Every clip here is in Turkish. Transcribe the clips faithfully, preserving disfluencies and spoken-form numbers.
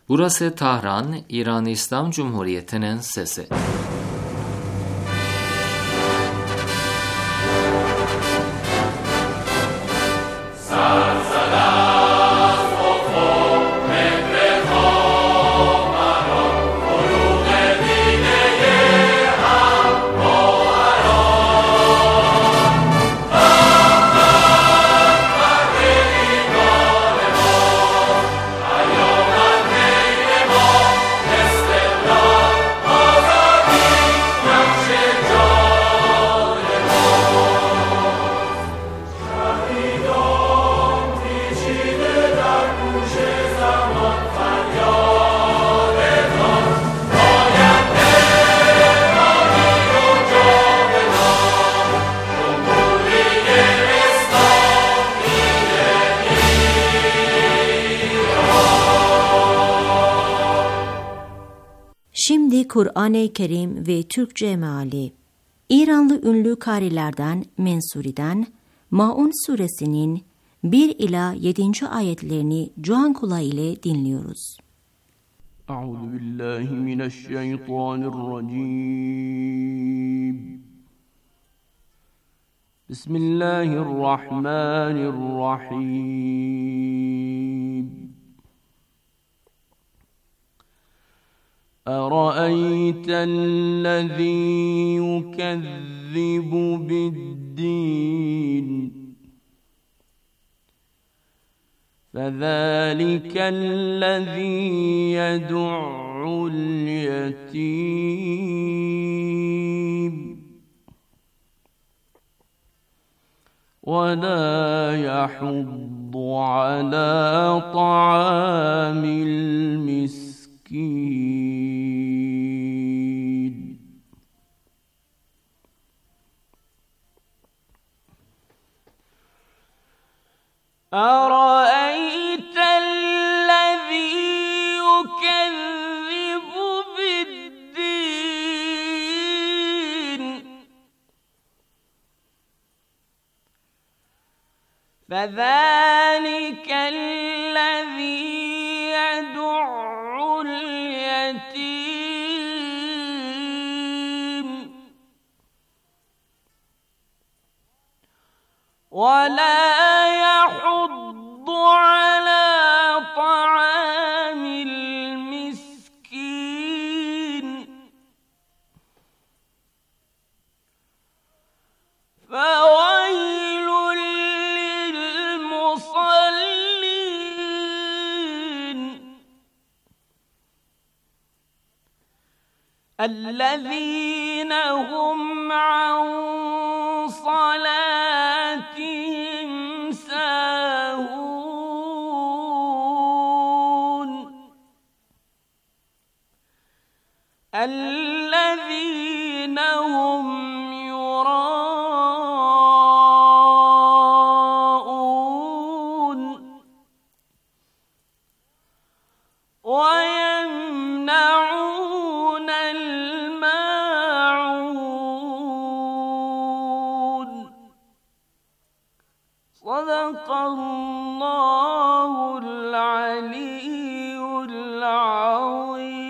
Burası Tahran, İran İslam Cumhuriyeti'nin sesi. Şimdi Kur'an-ı Kerim ve Türkçe meali. İranlı ünlü karilerden Mensuri'den Maun suresinin bir ila yedinci ayetlerini Can Kula ile dinliyoruz. Euzubillahimineşşeytanirracim. Bismillahirrahmanirrahim. أَرَأَيْتَ الَّذِي يُكَذِّبُ بِالدِّينِ فَذَلِكَ الَّذِي يَدُعُّ الْيَتِيمَ وَلَا يَحُضُّ عَلَى طَعَامِ الْمِسْكِينِ أَرَأَيْتَ الَّذِي يُكَذِّبُ بِالدِّينِ فَذَلِكَ الَّذِي يَدُعُّ الْيَتِيمَ وَلَا يَحُضُّ عَلَى طَعَامِ الْمِسْكِينِ فَوَيْلٌ لِّلْمُصَلِّينَ الَّذِينَ هُمْ عَن صَلَاتِهِمْ سَاهُونَ الَّذِينَ هُمْ يُرَاءُونَ وَيَمْنَعُونَ الْمَاعُونَ صَدَقَ اللّٰهُ الْعَلِيُّ الْعَظِيمُ.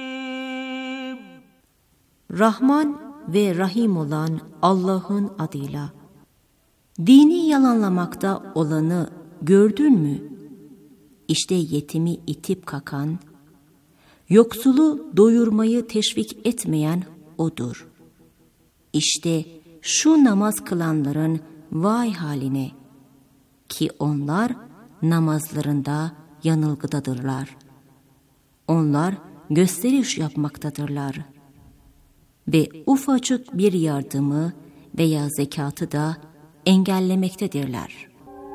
Rahman ve Rahim olan Allah'ın adıyla. Dini yalanlamakta olanı gördün mü? İşte yetimi itip kakan, yoksulu doyurmayı teşvik etmeyen odur. İşte şu namaz kılanların vay haline ki onlar namazlarında yanılgıdadırlar. Onlar gösteriş yapmaktadırlar ve ufacık bir yardımı veya zekatı da engellemektedirler.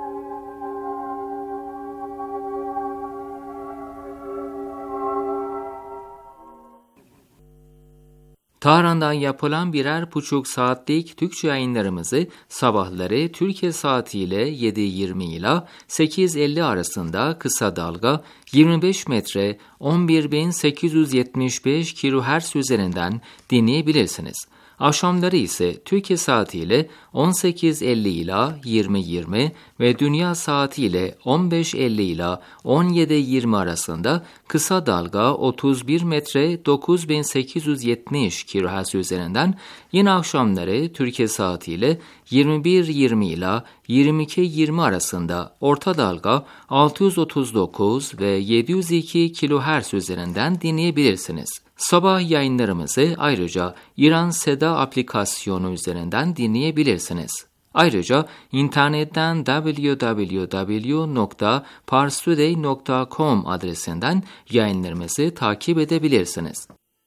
Tahran'dan yapılan birer buçuk saatlik Türkçe yayınlarımızı sabahları Türkiye saatiyle yedi yirmi ila sekiz elli arasında kısa dalga yirmi beş metre on bir bin sekiz yüz yetmiş beş kilohertz üzerinden dinleyebilirsiniz. Akşamları ise Türkiye saatiyle on sekiz elli ila yirmi yirmi ve dünya saatiyle on beş elli ila on yedi yirmi arasında kısa dalga otuz bir metre dokuz bin sekiz yüz yetmiş kilohertz üzerinden, yine akşamları Türkiye saatiyle yirmi bir yirmi ila yirmi iki yirmi arasında orta dalga altı yüz otuz dokuz ve yedi yüz iki kilohertz üzerinden dinleyebilirsiniz. Sabah yayınlarımızı ayrıca İran Seda aplikasyonu üzerinden dinleyebilirsiniz. Ayrıca internetten double-u double-u double-u nokta parstoday nokta com adresinden yayınlarımızı takip edebilirsiniz.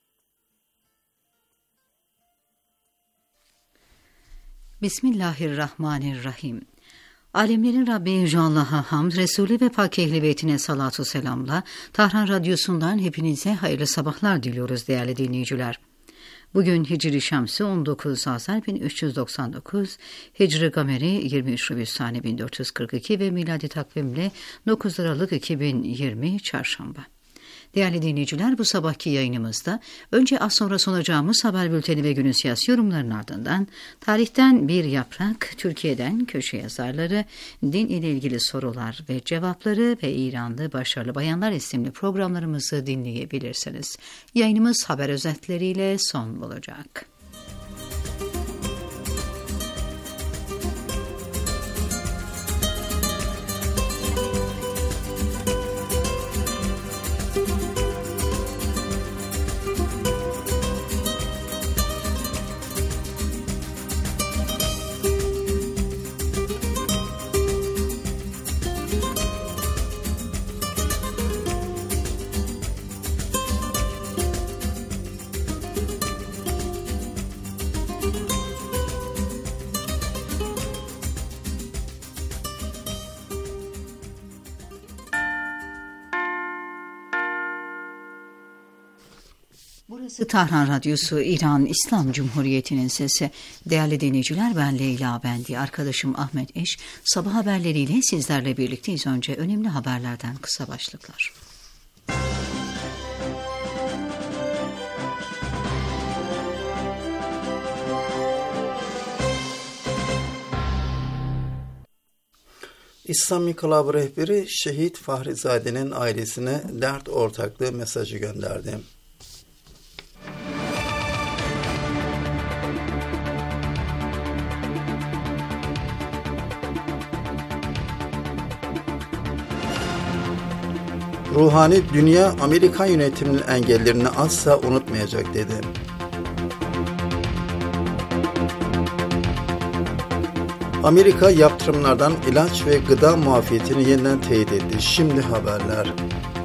Bismillahirrahmanirrahim. Alemlerin Rabbi Yüce Allah'a hamd, Resulü ve Pak Ehl-i Beytine salatu selamla Tahran Radyosu'ndan hepinize hayırlı sabahlar diliyoruz değerli dinleyiciler. Bugün Hicri Şemsi on dokuz Azar bin üç yüz doksan dokuz, Hicri Gameri yirmi üç Rübüsani bin dört yüz kırk iki ve miladi takvimle dokuz Aralık iki bin yirmi Çarşamba. Değerli dinleyiciler, bu sabahki yayınımızda önce az sonra sunacağımız haber bülteni ve günün siyasi yorumlarının ardından tarihten bir yaprak, Türkiye'den köşe yazarları, din ile ilgili sorular ve cevapları ve İranlı Başarılı Bayanlar isimli programlarımızı dinleyebilirsiniz. Yayınımız haber özetleriyle son bulacak. Burası Tahran Radyosu, İran İslam Cumhuriyeti'nin sesi. Değerli dinleyiciler, ben Leyla Bendi, arkadaşım Ahmet Eş. Sabah haberleriyle sizlerle birlikteyiz. Önce önemli haberlerden kısa başlıklar. İslam İnkılabı rehberi Şehit Fahrizade'nin ailesine dert ortaklığı mesajı gönderdi. Ruhani, dünya Amerikan yönetiminin engellerini asla unutmayacak dedi. Amerika yaptırımlardan ilaç ve gıda muafiyetini yeniden teyit etti. Şimdi haberler.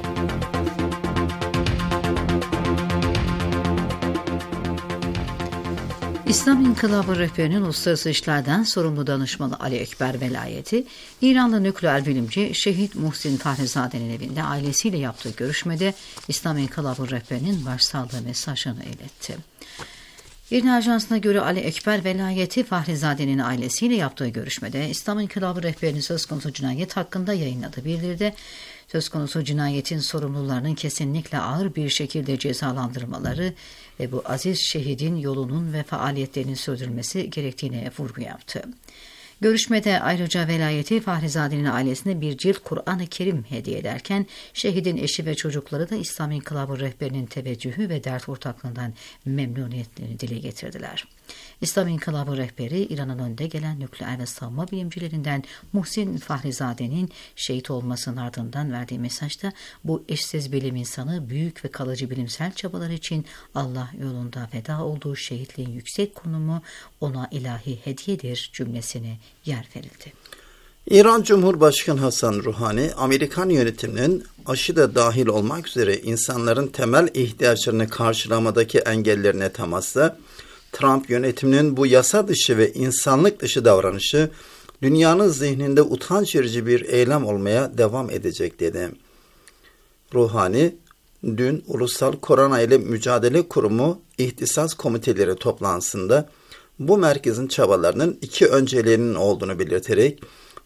İslam İnkılabı rehberinin uluslararası işlerden sorumlu danışmanı Ali Ekber Velayeti, İranlı nükleer bilimci Şehit Muhsin Fahrizade'nin evinde ailesiyle yaptığı görüşmede İslam İnkılabı rehberinin başsağlığı mesajını iletti. İRNA Ajansı'na göre Ali Ekber Velayeti, Fahrizade'nin ailesiyle yaptığı görüşmede İslam İnkılabı rehberinin söz konusu cinayet hakkında yayınladığı bildirdi. Söz konusu cinayetin sorumlularının kesinlikle ağır bir şekilde cezalandırmaları ve bu aziz şehidin yolunun ve faaliyetlerinin sürdürülmesi gerektiğine vurgu yaptı. Görüşmede ayrıca velayeti Fahrizade'nin ailesine bir cilt Kur'an-ı Kerim hediye ederken şehidin eşi ve çocukları da İslam İnkılabı rehberinin teveccühü ve dert ortaklığından memnuniyetlerini dile getirdiler. İslam İnkılabı rehberi İran'ın önde gelen nükleer ve savunma bilimcilerinden Muhsin Fahrizade'nin şehit olmasının ardından verdiği mesajda bu eşsiz bilim insanı büyük ve kalıcı bilimsel çabalar için Allah yolunda feda olduğu şehitliğin yüksek konumu ona ilahi hediyedir cümlesine yer verildi. İran Cumhurbaşkanı Hasan Ruhani, Amerikan yönetiminin aşı da dahil olmak üzere insanların temel ihtiyaçlarını karşılamadaki engellerine temasla, Trump yönetiminin bu yasa dışı ve insanlık dışı davranışı dünyanın zihninde utanç verici bir eylem olmaya devam edecek dedi. Ruhani, dün Ulusal Korona ile Mücadele Kurumu İhtisas Komiteleri toplantısında bu merkezin çabalarının iki önceliğinin olduğunu belirterek,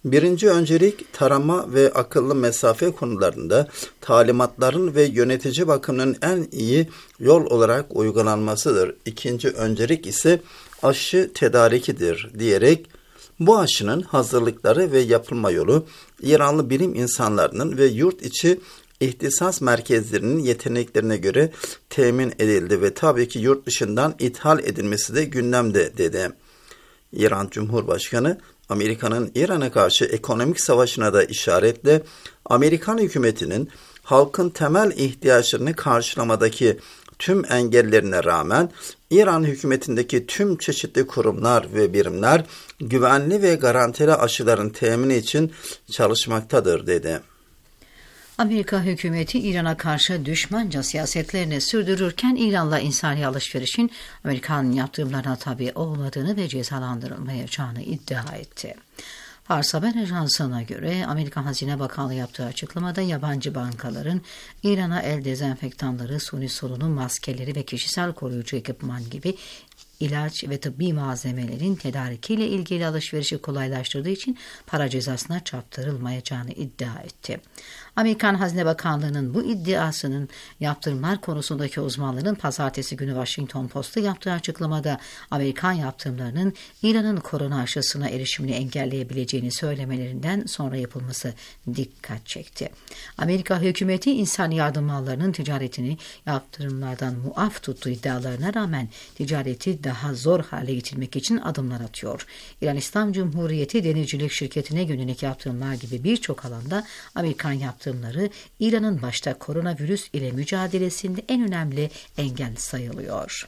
Birinci öncelik tarama ve akıllı mesafe konularında talimatların ve yönetici bakımının en iyi yol olarak uygulanmasıdır. İkinci öncelik ise aşı tedarikidir diyerek bu aşının hazırlıkları ve yapılma yolu İranlı bilim insanlarının ve yurt içi ihtisas merkezlerinin yeteneklerine göre temin edildi ve tabii ki yurt dışından ithal edilmesi de gündemde dedi. İran Cumhurbaşkanı Amerika'nın İran'a karşı ekonomik savaşına da işaretle Amerikan hükümetinin halkın temel ihtiyaçlarını karşılamadaki tüm engellerine rağmen İran hükümetindeki tüm çeşitli kurumlar ve birimler güvenli ve garantili aşıların temini için çalışmaktadır dedi. Amerika hükümeti İran'a karşı düşmanca siyasetlerini sürdürürken İran'la insani alışverişin Amerikan yaptırımlarına tabi olmadığını ve cezalandırılmayacağını iddia etti. Fars Haber Ajansı'na göre Amerika Hazine Bakanlığı yaptığı açıklamada yabancı bankaların İran'a el dezenfektanları, suni solunum maskeleri ve kişisel koruyucu ekipman gibi ilaç ve tıbbi malzemelerin tedarikiyle ilgili alışverişi kolaylaştırdığı için para cezasına çarptırılmayacağını iddia etti. Amerikan Hazine Bakanlığı'nın bu iddiasının yaptırımlar konusundaki uzmanların pazartesi günü Washington Post'a yaptığı açıklamada Amerikan yaptırımlarının İran'ın korona aşısına erişimini engelleyebileceğini söylemelerinden sonra yapılması dikkat çekti. Amerika hükümeti insani yardım mallarının ticaretini yaptırımlardan muaf tuttuğu iddialarına rağmen ticareti daha zor hale getirmek için adımlar atıyor. İran İslam Cumhuriyeti denizcilik şirketine yönelik yaptırımlar gibi birçok alanda Amerikan yaptırımları İran'ın başta koronavirüs ile mücadelesinde en önemli engel sayılıyor.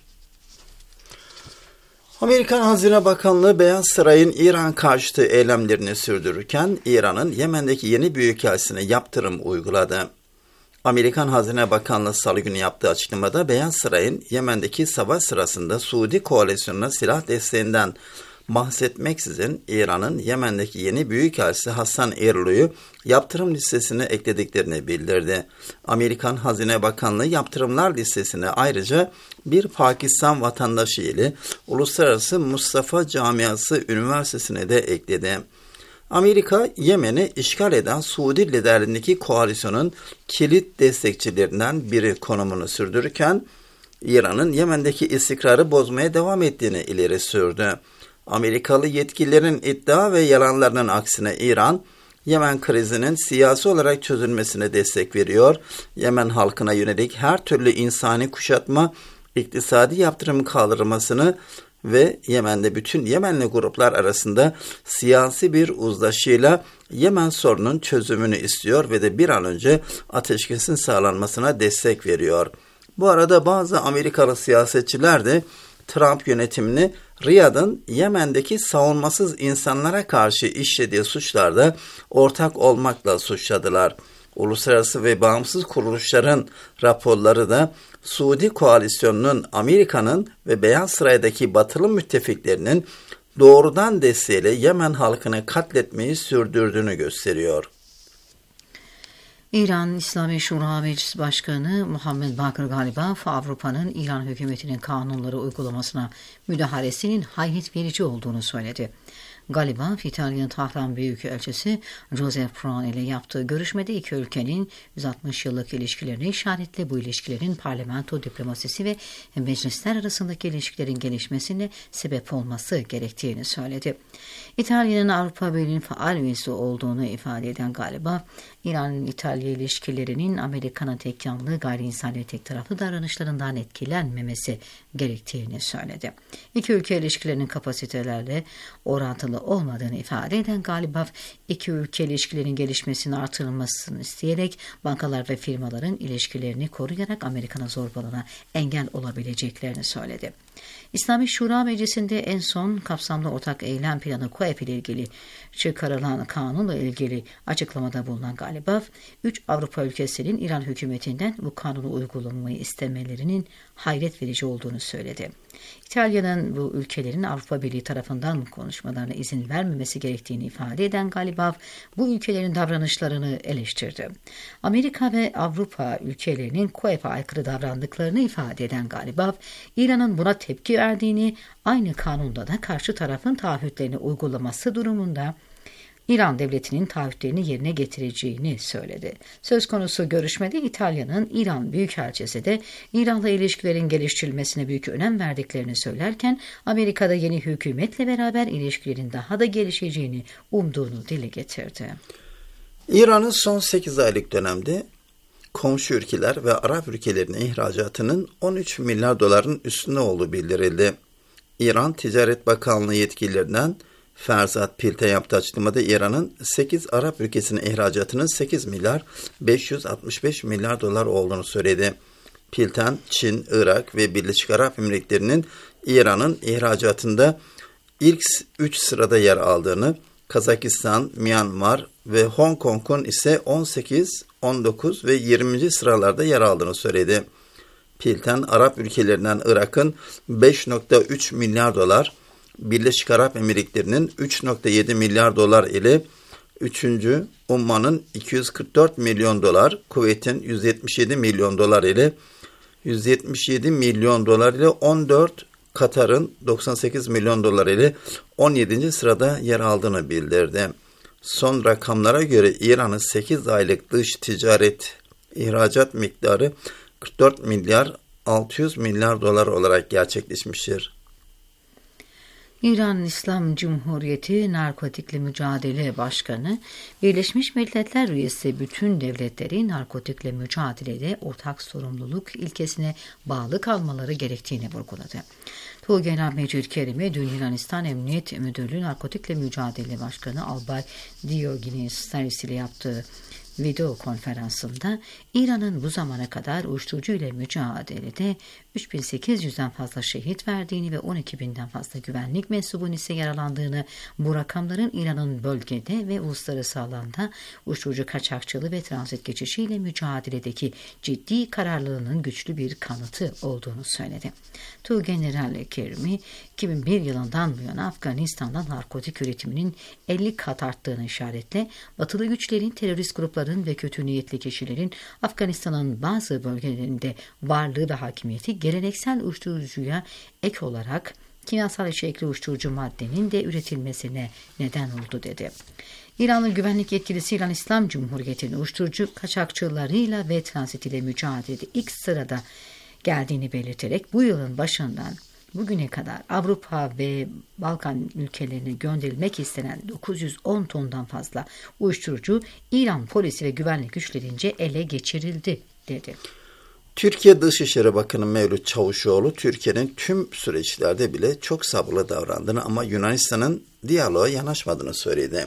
Amerikan Hazine Bakanlığı Beyaz Saray'ın İran karşıtı eylemlerini sürdürürken İran'ın Yemen'deki yeni büyükelçisine yaptırım uyguladı. Amerikan Hazine Bakanlığı Salı günü yaptığı açıklamada Beyaz Saray'ın Yemen'deki savaş sırasında Suudi koalisyonuna silah desteğinden bahsetmeksizin İran'ın Yemen'deki yeni büyükelçisi Hasan Eru'yu yaptırım listesine eklediklerini bildirdi. Amerikan Hazine Bakanlığı yaptırımlar listesine ayrıca bir Pakistan vatandaşı ile Uluslararası Mustafa Camiası Üniversitesi'ne de ekledi. Amerika, Yemen'i işgal eden Suudi liderliğindeki koalisyonun kilit destekçilerinden biri konumunu sürdürürken, İran'ın Yemen'deki istikrarı bozmaya devam ettiğini ileri sürdü. Amerikalı yetkililerin iddia ve yalanlarının aksine İran, Yemen krizinin siyasi olarak çözülmesine destek veriyor, Yemen halkına yönelik her türlü insani kuşatma, iktisadi yaptırım kaldırılmasını ve Yemen'de bütün Yemenli gruplar arasında siyasi bir uzlaşıyla Yemen sorunun çözümünü istiyor ve de bir an önce ateşkesin sağlanmasına destek veriyor. Bu arada bazı Amerikalı siyasetçiler de Trump yönetimini Riyad'ın Yemen'deki savunmasız insanlara karşı işlediği suçlarda ortak olmakla suçladılar. Uluslararası ve bağımsız kuruluşların raporları da Suudi koalisyonunun Amerika'nın ve Beyaz Saray'daki batılı müttefiklerinin doğrudan desteğiyle Yemen halkını katletmeyi sürdürdüğünü gösteriyor. İran İslami Şura Meclisi Başkanı Muhammed Bakır Galibaf, Avrupa'nın İran hükümetinin kanunları uygulamasına müdahalesinin hayret verici olduğunu söyledi. Galibaf, İtalya'nın Tahran Büyükelçisi Joseph Prawn ile yaptığı görüşmede iki ülkenin yüz altmış yıllık ilişkilerini işaretle bu ilişkilerin parlamento diplomasisi ve meclisler arasındaki ilişkilerin gelişmesine sebep olması gerektiğini söyledi. İtalya'nın Avrupa Birliği'nin faal üyesi olduğunu ifade eden Galibaf, İran-İtalya ilişkilerinin Amerika'nın tek yanlı, gayri insani ve tek taraflı davranışlarından etkilenmemesi gerektiğini söyledi. İki ülke ilişkilerinin kapasitelerle orantılı olmadığını ifade eden Galibaf, iki ülke ilişkilerinin gelişmesini artırılmasını isteyerek bankalar ve firmaların ilişkilerini koruyarak Amerika'na zorbalığına engel olabileceklerini söyledi. İslami Şura Meclisi'nde en son kapsamlı ortak eylem planı KOEP ile ilgili çıkarılan kanunla ilgili açıklamada bulunan Galibaf, üç Avrupa ülkesinin İran hükümetinden bu kanunu uygulamayı istemelerinin hayret verici olduğunu söyledi. İtalya'nın bu ülkelerin Avrupa Birliği tarafından bu konuşmalarına izin vermemesi gerektiğini ifade eden Galibaf, bu ülkelerin davranışlarını eleştirdi. Amerika ve Avrupa ülkelerinin KOEP'e aykırı davrandıklarını ifade eden Galibaf, İran'ın buna tepki verdiğini, aynı kanunda da karşı tarafın taahhütlerini uygulaması durumunda İran devletinin taahhütlerini yerine getireceğini söyledi. Söz konusu görüşmede İtalya'nın İran Büyükelçisi de İran'la ilişkilerin geliştirilmesine büyük önem verdiklerini söylerken Amerika'da yeni hükümetle beraber ilişkilerin daha da gelişeceğini umduğunu dile getirdi. İran'ın son sekiz aylık dönemde komşu ülkeler ve Arap ülkelerine ihracatının on üç milyar doların üstünde olduğu bildirildi. İran Ticaret Bakanlığı yetkililerinden Ferzat Pilte yaptığı açıklamada İran'ın sekiz Arap ülkesine ihracatının sekiz milyar beş yüz altmış beş milyar dolar olduğunu söyledi. Pilten, Çin, Irak ve Birleşik Arap Emirlikleri'nin İran'ın ihracatında ilk üç sırada yer aldığını, Kazakistan, Myanmar ve Hong Kong'un ise on sekiz, on dokuz ve yirminci sıralarda yer aldığını söyledi. Pilten, Arap ülkelerinden Irak'ın beş virgül üç milyar dolar, Birleşik Arap Emirlikleri'nin üç virgül yedi milyar dolar ile üçüncü Umman'ın iki yüz kırk dört milyon dolar, Kuveyt'in yüz yetmiş yedi milyon dolar ile yüz yetmiş yedi milyon dolar ile on dört, Katar'ın doksan sekiz milyon dolar ile on yedinci sırada yer aldığını bildirdi. Son rakamlara göre İran'ın sekiz aylık dış ticaret ihracat miktarı kırk dört milyar altı yüz milyar dolar olarak gerçekleşmiştir. İran İslam Cumhuriyeti Narkotikle Mücadele Başkanı, Birleşmiş Milletler üyesi bütün devletleri narkotikle mücadelede ortak sorumluluk ilkesine bağlı kalmaları gerektiğini vurguladı. Tuğgenel Mecid-Kerimi, dün Yunanistan Emniyet Müdürlüğü Narkotikle Mücadele Başkanı Albay Diogenes Staris ile yaptığı video konferansında İran'ın bu zamana kadar uyuşturucu ile mücadelede üç bin sekiz yüzden fazla şehit verdiğini ve on iki binden fazla güvenlik mensubunun ise yaralandığını, bu rakamların İran'ın bölgede ve uluslararası alanda uyuşturucu kaçakçılığı ve transit geçişiyle mücadeledeki ciddi kararlılığının güçlü bir kanıtı olduğunu söyledi. Tuğgeneral Kerimi, iki bin bir yılından bu yana Afganistan'da narkotik üretiminin elli kat arttığını işaretle, batılı güçlerin, terörist grupların ve kötü niyetli kişilerin Afganistan'ın bazı bölgelerinde varlığı ve hakimiyeti geleneksel uyuşturucuya ek olarak kimyasal içerikli uyuşturucu maddenin de üretilmesine neden oldu dedi. İranlı güvenlik yetkilisi İran İslam Cumhuriyeti'nin uyuşturucu kaçakçılarıyla ve transitiyle mücadelede ilk sırada geldiğini belirterek bu yılın başından bugüne kadar Avrupa ve Balkan ülkelerine gönderilmek istenen dokuz yüz on tondan fazla uyuşturucu İran polisi ve güvenlik güçlerince ele geçirildi dedi. Türkiye Dışişleri Bakanı Mevlüt Çavuşoğlu, Türkiye'nin tüm süreçlerde bile çok sabırlı davrandığını ama Yunanistan'ın diyaloğa yanaşmadığını söyledi.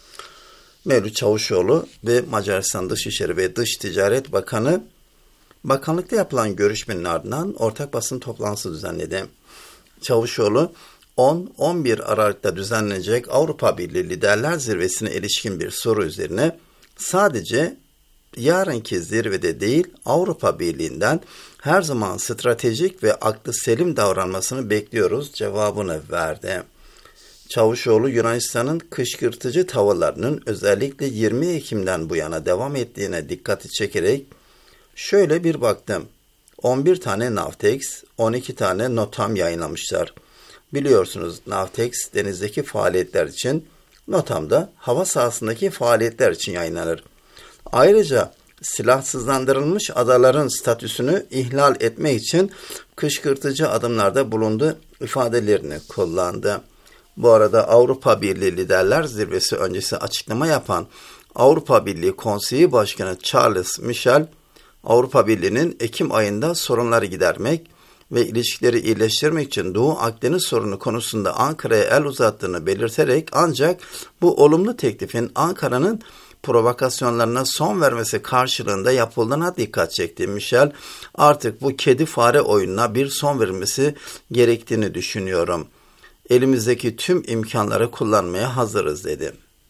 Mevlüt Çavuşoğlu ve Macaristan Dışişleri ve Dış Ticaret Bakanı, bakanlıkta yapılan görüşmenin ardından ortak basın toplantısı düzenledi. Çavuşoğlu, on on bir Aralık'ta düzenlenecek Avrupa Birliği Liderler Zirvesi'ne ilişkin bir soru üzerine sadece yarınki zirvede değil Avrupa Birliği'nden her zaman stratejik ve aklı selim davranmasını bekliyoruz cevabını verdi. Çavuşoğlu, Yunanistan'ın kışkırtıcı tavırlarının özellikle yirmi Ekim'den bu yana devam ettiğine dikkati çekerek şöyle bir baktım. on bir tane Navtex, on iki tane Notam yayınlamışlar. Biliyorsunuz Navtex denizdeki faaliyetler için, Notam da hava sahasındaki faaliyetler için yayınlanır. Ayrıca silahsızlandırılmış adaların statüsünü ihlal etmek için kışkırtıcı adımlarda bulundu ifadelerini kullandı. Bu arada Avrupa Birliği Liderler Zirvesi öncesi açıklama yapan Avrupa Birliği Konseyi Başkanı Charles Michel, Avrupa Birliği'nin Ekim ayında sorunları gidermek ve ilişkileri iyileştirmek için Doğu Akdeniz sorunu konusunda Ankara'ya el uzattığını belirterek ancak bu olumlu teklifin Ankara'nın provokasyonlarına son vermesi karşılığında yapıldığına dikkat çekti. Michel, artık bu kedi fare oyununa bir son verilmesi gerektiğini düşünüyorum. Elimizdeki tüm imkanları kullanmaya hazırız dedi.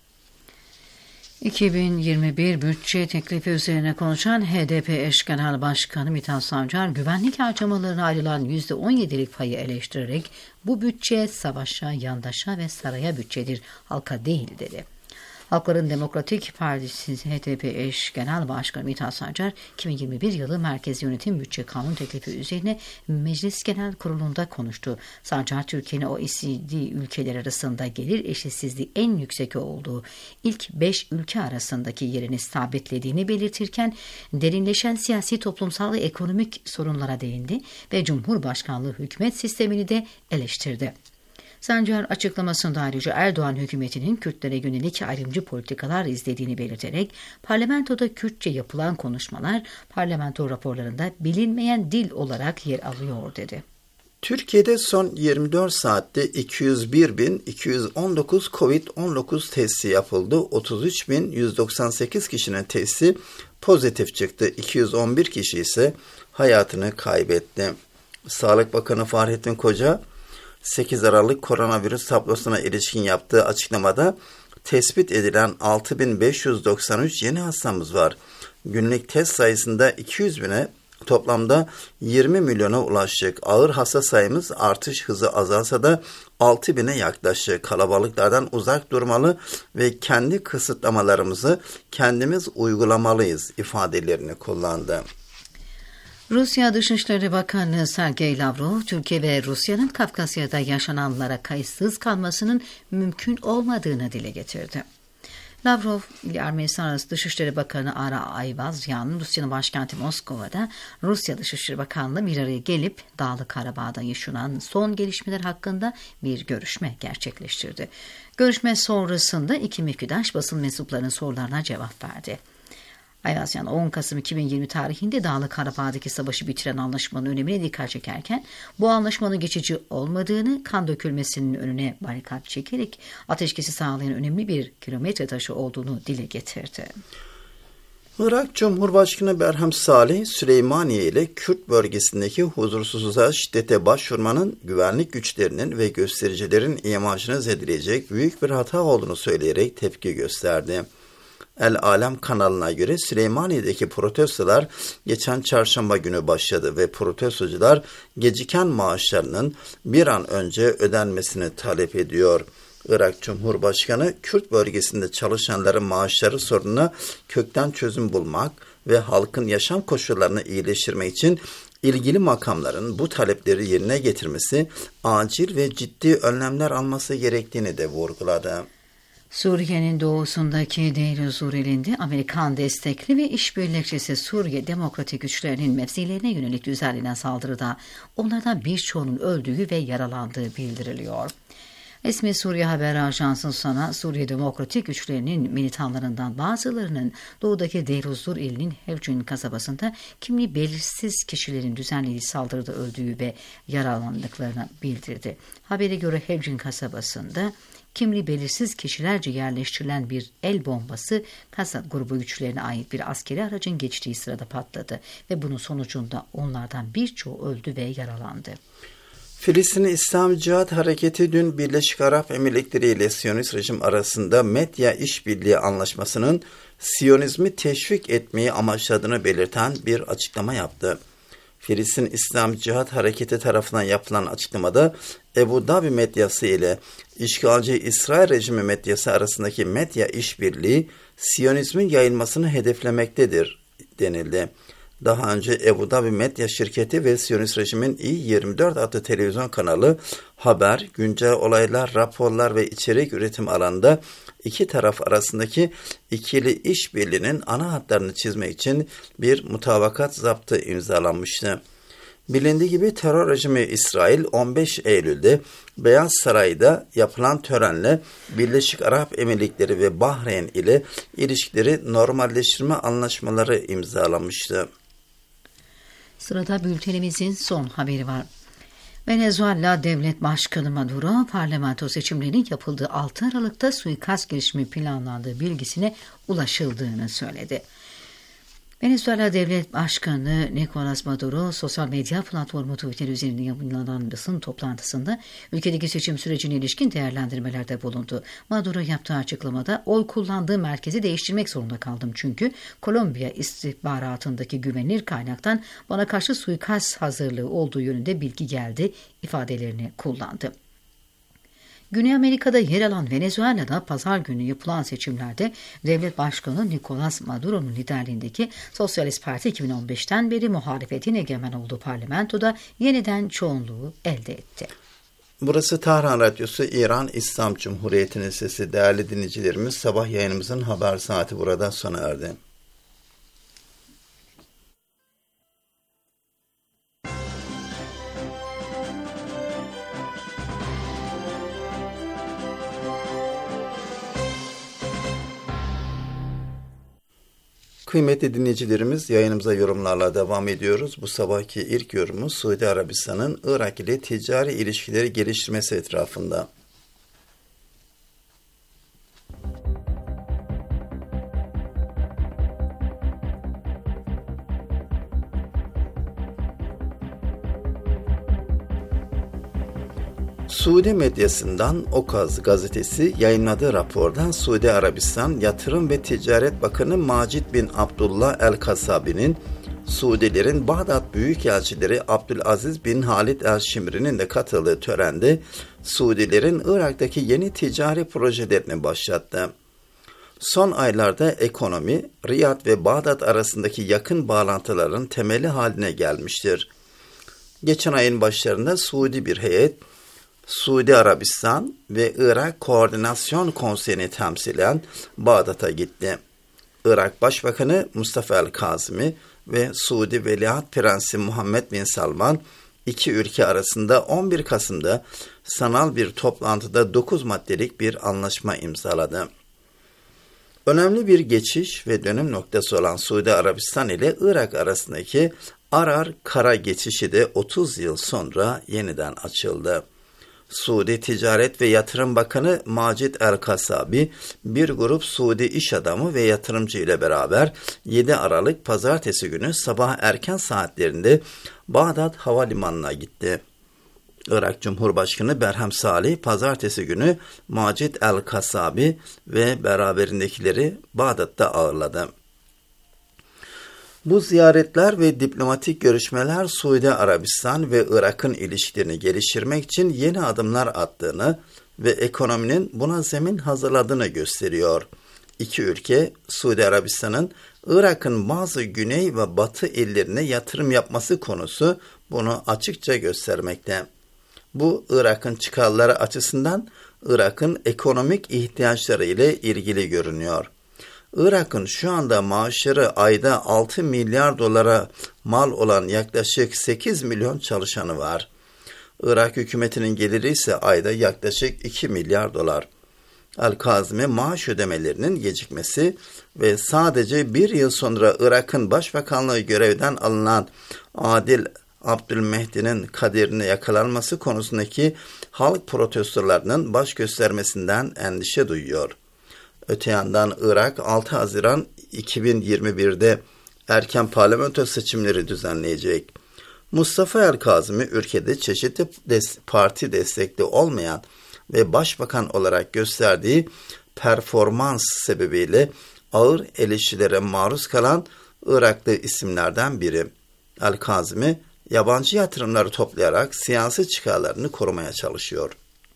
iki bin yirmi bir bütçe teklifi üzerine konuşan H D P eş genel başkanı Mithat Sancar, güvenlik harcamalarına ayrılan yüzde on yedilik payı eleştirerek bu bütçe savaşa, yandaşa ve saraya bütçedir, halka değil dedi. Halkların Demokratik Partisi H D P eş Genel Başkanı Mithat Sancar, iki bin yirmi bir yılı Merkez Yönetim Bütçe Kanun teklifi üzerine Meclis Genel Kurulu'nda konuştu. Sancar, Türkiye'nin O E C D ülkeleri arasında gelir eşitsizliği en yüksek olduğu ilk beş ülke arasındaki yerini sabitlediğini belirtirken, derinleşen siyasi, toplumsal ve ekonomik sorunlara değindi ve Cumhurbaşkanlığı hükümet sistemini de eleştirdi. Sancar açıklamasında ayrıca Erdoğan hükümetinin Kürtlere yönelik ayrımcı politikalar izlediğini belirterek, parlamentoda Kürtçe yapılan konuşmalar parlamento raporlarında bilinmeyen dil olarak yer alıyor dedi. Türkiye'de son yirmi dört saatte iki yüz bir bin iki yüz on dokuz kovid on dokuz testi yapıldı. otuz üç bin yüz doksan sekiz kişinin testi pozitif çıktı. iki yüz on bir kişi ise hayatını kaybetti. Sağlık Bakanı Fahrettin Koca, sekiz Aralık koronavirüs tablosuna ilişkin yaptığı açıklamada tespit edilen altı bin beş yüz doksan üç yeni hastamız var. Günlük test sayısında iki yüz bine, toplamda yirmi milyona ulaşacak. Ağır hasta sayımız artış hızı azalsa da altı bine yaklaşacak. Kalabalıklardan uzak durmalı ve kendi kısıtlamalarımızı kendimiz uygulamalıyız ifadelerini kullandı. Rusya Dışişleri Bakanı Sergey Lavrov, Türkiye ve Rusya'nın Kafkasya'da yaşananlara kayıtsız kalmasının mümkün olmadığını dile getirdi. Lavrov, Ermenistan Arası Dışişleri Bakanı Ara Ayvazyan, Rusya'nın başkenti Moskova'da Rusya Dışişleri Bakanlığı bir araya gelip Dağlık Karabağ'da yaşanan son gelişmeler hakkında bir görüşme gerçekleştirdi. Görüşme sonrasında iki mevkidaş basın mensuplarının sorularına cevap verdi. Ayvazyan, on Kasım iki bin yirmi tarihinde Dağlık Karabağ'daki savaşı bitiren anlaşmanın önemine dikkat çekerken, bu anlaşmanın geçici olmadığını, kan dökülmesinin önüne barikat çekerek ateşkesi sağlayan önemli bir kilometre taşı olduğunu dile getirdi. Irak Cumhurbaşkanı Berham Salih, Süleymaniye ile Kürt bölgesindeki huzursuzluğa, şiddete başvurmanın güvenlik güçlerinin ve göstericilerin imajını zedeleyecek büyük bir hata olduğunu söyleyerek tepki gösterdi. El Alem kanalına göre Süleymaniye'deki protestolar geçen çarşamba günü başladı ve protestocular geciken maaşlarının bir an önce ödenmesini talep ediyor. Irak Cumhurbaşkanı, Kürt bölgesinde çalışanların maaşları sorununa kökten çözüm bulmak ve halkın yaşam koşullarını iyileştirmek için ilgili makamların bu talepleri yerine getirmesi, acil ve ciddi önlemler alması gerektiğini de vurguladı. Suriye'nin doğusundaki Deir ez-Zor ilinde Amerikan destekli ve işbirlikçisi Suriye Demokratik Güçlerinin mevzilerine yönelik düzenlenen saldırıda onlardan birçoğunun öldüğü ve yaralandığı bildiriliyor. Resmi Suriye Haber Ajansı sana Suriye Demokratik Güçlerinin militanlarından bazılarının doğudaki Deir ez-Zor ilinin Hevcin kasabasında kimliği belirsiz kişilerin düzenlediği saldırıda öldüğü ve yaralandıklarını bildirdi. Habere göre Hevcin kasabasında kimliği belirsiz kişilerce yerleştirilen bir el bombası Kasad grubu güçlerine ait bir askeri aracın geçtiği sırada patladı ve bunun sonucunda onlardan birçoğu öldü ve yaralandı. Filistin İslam Cihat Hareketi dün Birleşik Arap Emirlikleri ile Siyonist rejim arasında medya işbirliği anlaşmasının Siyonizmi teşvik etmeyi amaçladığını belirten bir açıklama yaptı. Filistin İslam Cihat Hareketi tarafından yapılan açıklamada Ebu Dabi medyası ile işgalci İsrail rejimi medyası arasındaki medya işbirliği Siyonizmin yayılmasını hedeflemektedir denildi. Daha önce Ebu Dabi Medya Şirketi ve Siyonist rejimin İ yirmi dört adlı televizyon kanalı haber, güncel olaylar, raporlar ve içerik üretim alanında iki taraf arasındaki ikili işbirliğinin ana hatlarını çizmek için bir mutabakat zaptı imzalanmıştı. Bilindiği gibi terör rejimi İsrail on beş Eylül'de Beyaz Saray'da yapılan törenle Birleşik Arap Emirlikleri ve Bahreyn ile ilişkileri normalleştirme anlaşmaları imzalamıştı. Sırada bültenimizin son haberi var. Venezuela Devlet Başkanı Maduro, parlamento seçimlerinin yapıldığı altı Aralık'ta suikast girişimi planlandığı bilgisine ulaşıldığını söyledi. Venezuela Devlet Başkanı Nicolas Maduro, sosyal medya platformu Twitter üzerinde yayınlanan basın toplantısında ülkedeki seçim sürecine ilişkin değerlendirmelerde bulundu. Maduro yaptığı açıklamada, oy kullandığı merkezi değiştirmek zorunda kaldım çünkü Kolombiya istihbaratındaki güvenilir kaynaktan bana karşı suikast hazırlığı olduğu yönünde bilgi geldi ifadelerini kullandı. Güney Amerika'da yer alan Venezuela'da pazar günü yapılan seçimlerde devlet başkanı Nicolás Maduro'nun liderliğindeki Sosyalist Parti iki bin on beşten beri muhalefetin egemen olduğu parlamentoda yeniden çoğunluğu elde etti. Burası Tahran Radyosu, İran İslam Cumhuriyeti'nin sesi. Değerli dinleyicilerimiz, sabah yayınımızın haber saati burada sona erdi. Kıymetli dinleyicilerimiz, yayınımıza yorumlarla devam ediyoruz. Bu sabahki ilk yorumumuz Suudi Arabistan'ın Irak ile ticari ilişkileri geliştirmesi etrafında. Suudi medyasından Okaz gazetesi yayınladığı rapordan Suudi Arabistan Yatırım ve Ticaret Bakanı Macid bin Abdullah el-Kasabi'nin Suudilerin Bağdat Büyükelçileri Abdülaziz bin Halid el-Şimri'nin de katıldığı törende Suudilerin Irak'taki yeni ticari projelerini başlattı. Son aylarda ekonomi, Riyad ve Bağdat arasındaki yakın bağlantıların temeli haline gelmiştir. Geçen ayın başlarında Suudi bir heyet, Suudi Arabistan ve Irak Koordinasyon Konseyi'ni temsilen Bağdat'a gitti. Irak Başbakanı Mustafa el-Kazimi ve Suudi Veliaht Prensi Muhammed bin Salman, iki ülke arasında on bir Kasım'da sanal bir toplantıda dokuz maddelik bir anlaşma imzaladı. Önemli bir geçiş ve dönüm noktası olan Suudi Arabistan ile Irak arasındaki Arar Kara geçişi de otuz yıl sonra yeniden açıldı. Suudi Ticaret ve Yatırım Bakanı Macid el-Kasabi, bir grup Suudi iş adamı ve yatırımcı ile beraber yedi Aralık Pazartesi günü sabah erken saatlerinde Bağdat Havalimanı'na gitti. Irak Cumhurbaşkanı Berhem Salih, Pazartesi günü Macid el-Kasabi ve beraberindekileri Bağdat'ta ağırladı. Bu ziyaretler ve diplomatik görüşmeler Suudi Arabistan ve Irak'ın ilişkilerini geliştirmek için yeni adımlar attığını ve ekonominin buna zemin hazırladığını gösteriyor. İki ülke, Suudi Arabistan'ın Irak'ın bazı güney ve batı illerine yatırım yapması konusu bunu açıkça göstermekte. Bu, Irak'ın çıkarları açısından Irak'ın ekonomik ihtiyaçları ile ilgili görünüyor. Irak'ın şu anda maaşları ayda altı milyar dolara mal olan yaklaşık sekiz milyon çalışanı var. Irak hükümetinin geliri ise ayda yaklaşık iki milyar dolar. El-Kazimi, maaş ödemelerinin gecikmesi ve sadece bir yıl sonra Irak'ın başbakanlığı görevden alınan Adil Abdülmehdi'nin kaderine yakalanması konusundaki halk protestolarının baş göstermesinden endişe duyuyor. Öte yandan Irak altı Haziran iki bin yirmi bir'de erken parlamento seçimleri düzenleyecek. Mustafa el-Kazimi ülkede çeşitli des- parti destekli olmayan ve başbakan olarak gösterdiği performans sebebiyle ağır eleştirilere maruz kalan Iraklı isimlerden biri. El-Kazimi yabancı yatırımları toplayarak siyasi çıkarlarını korumaya çalışıyor.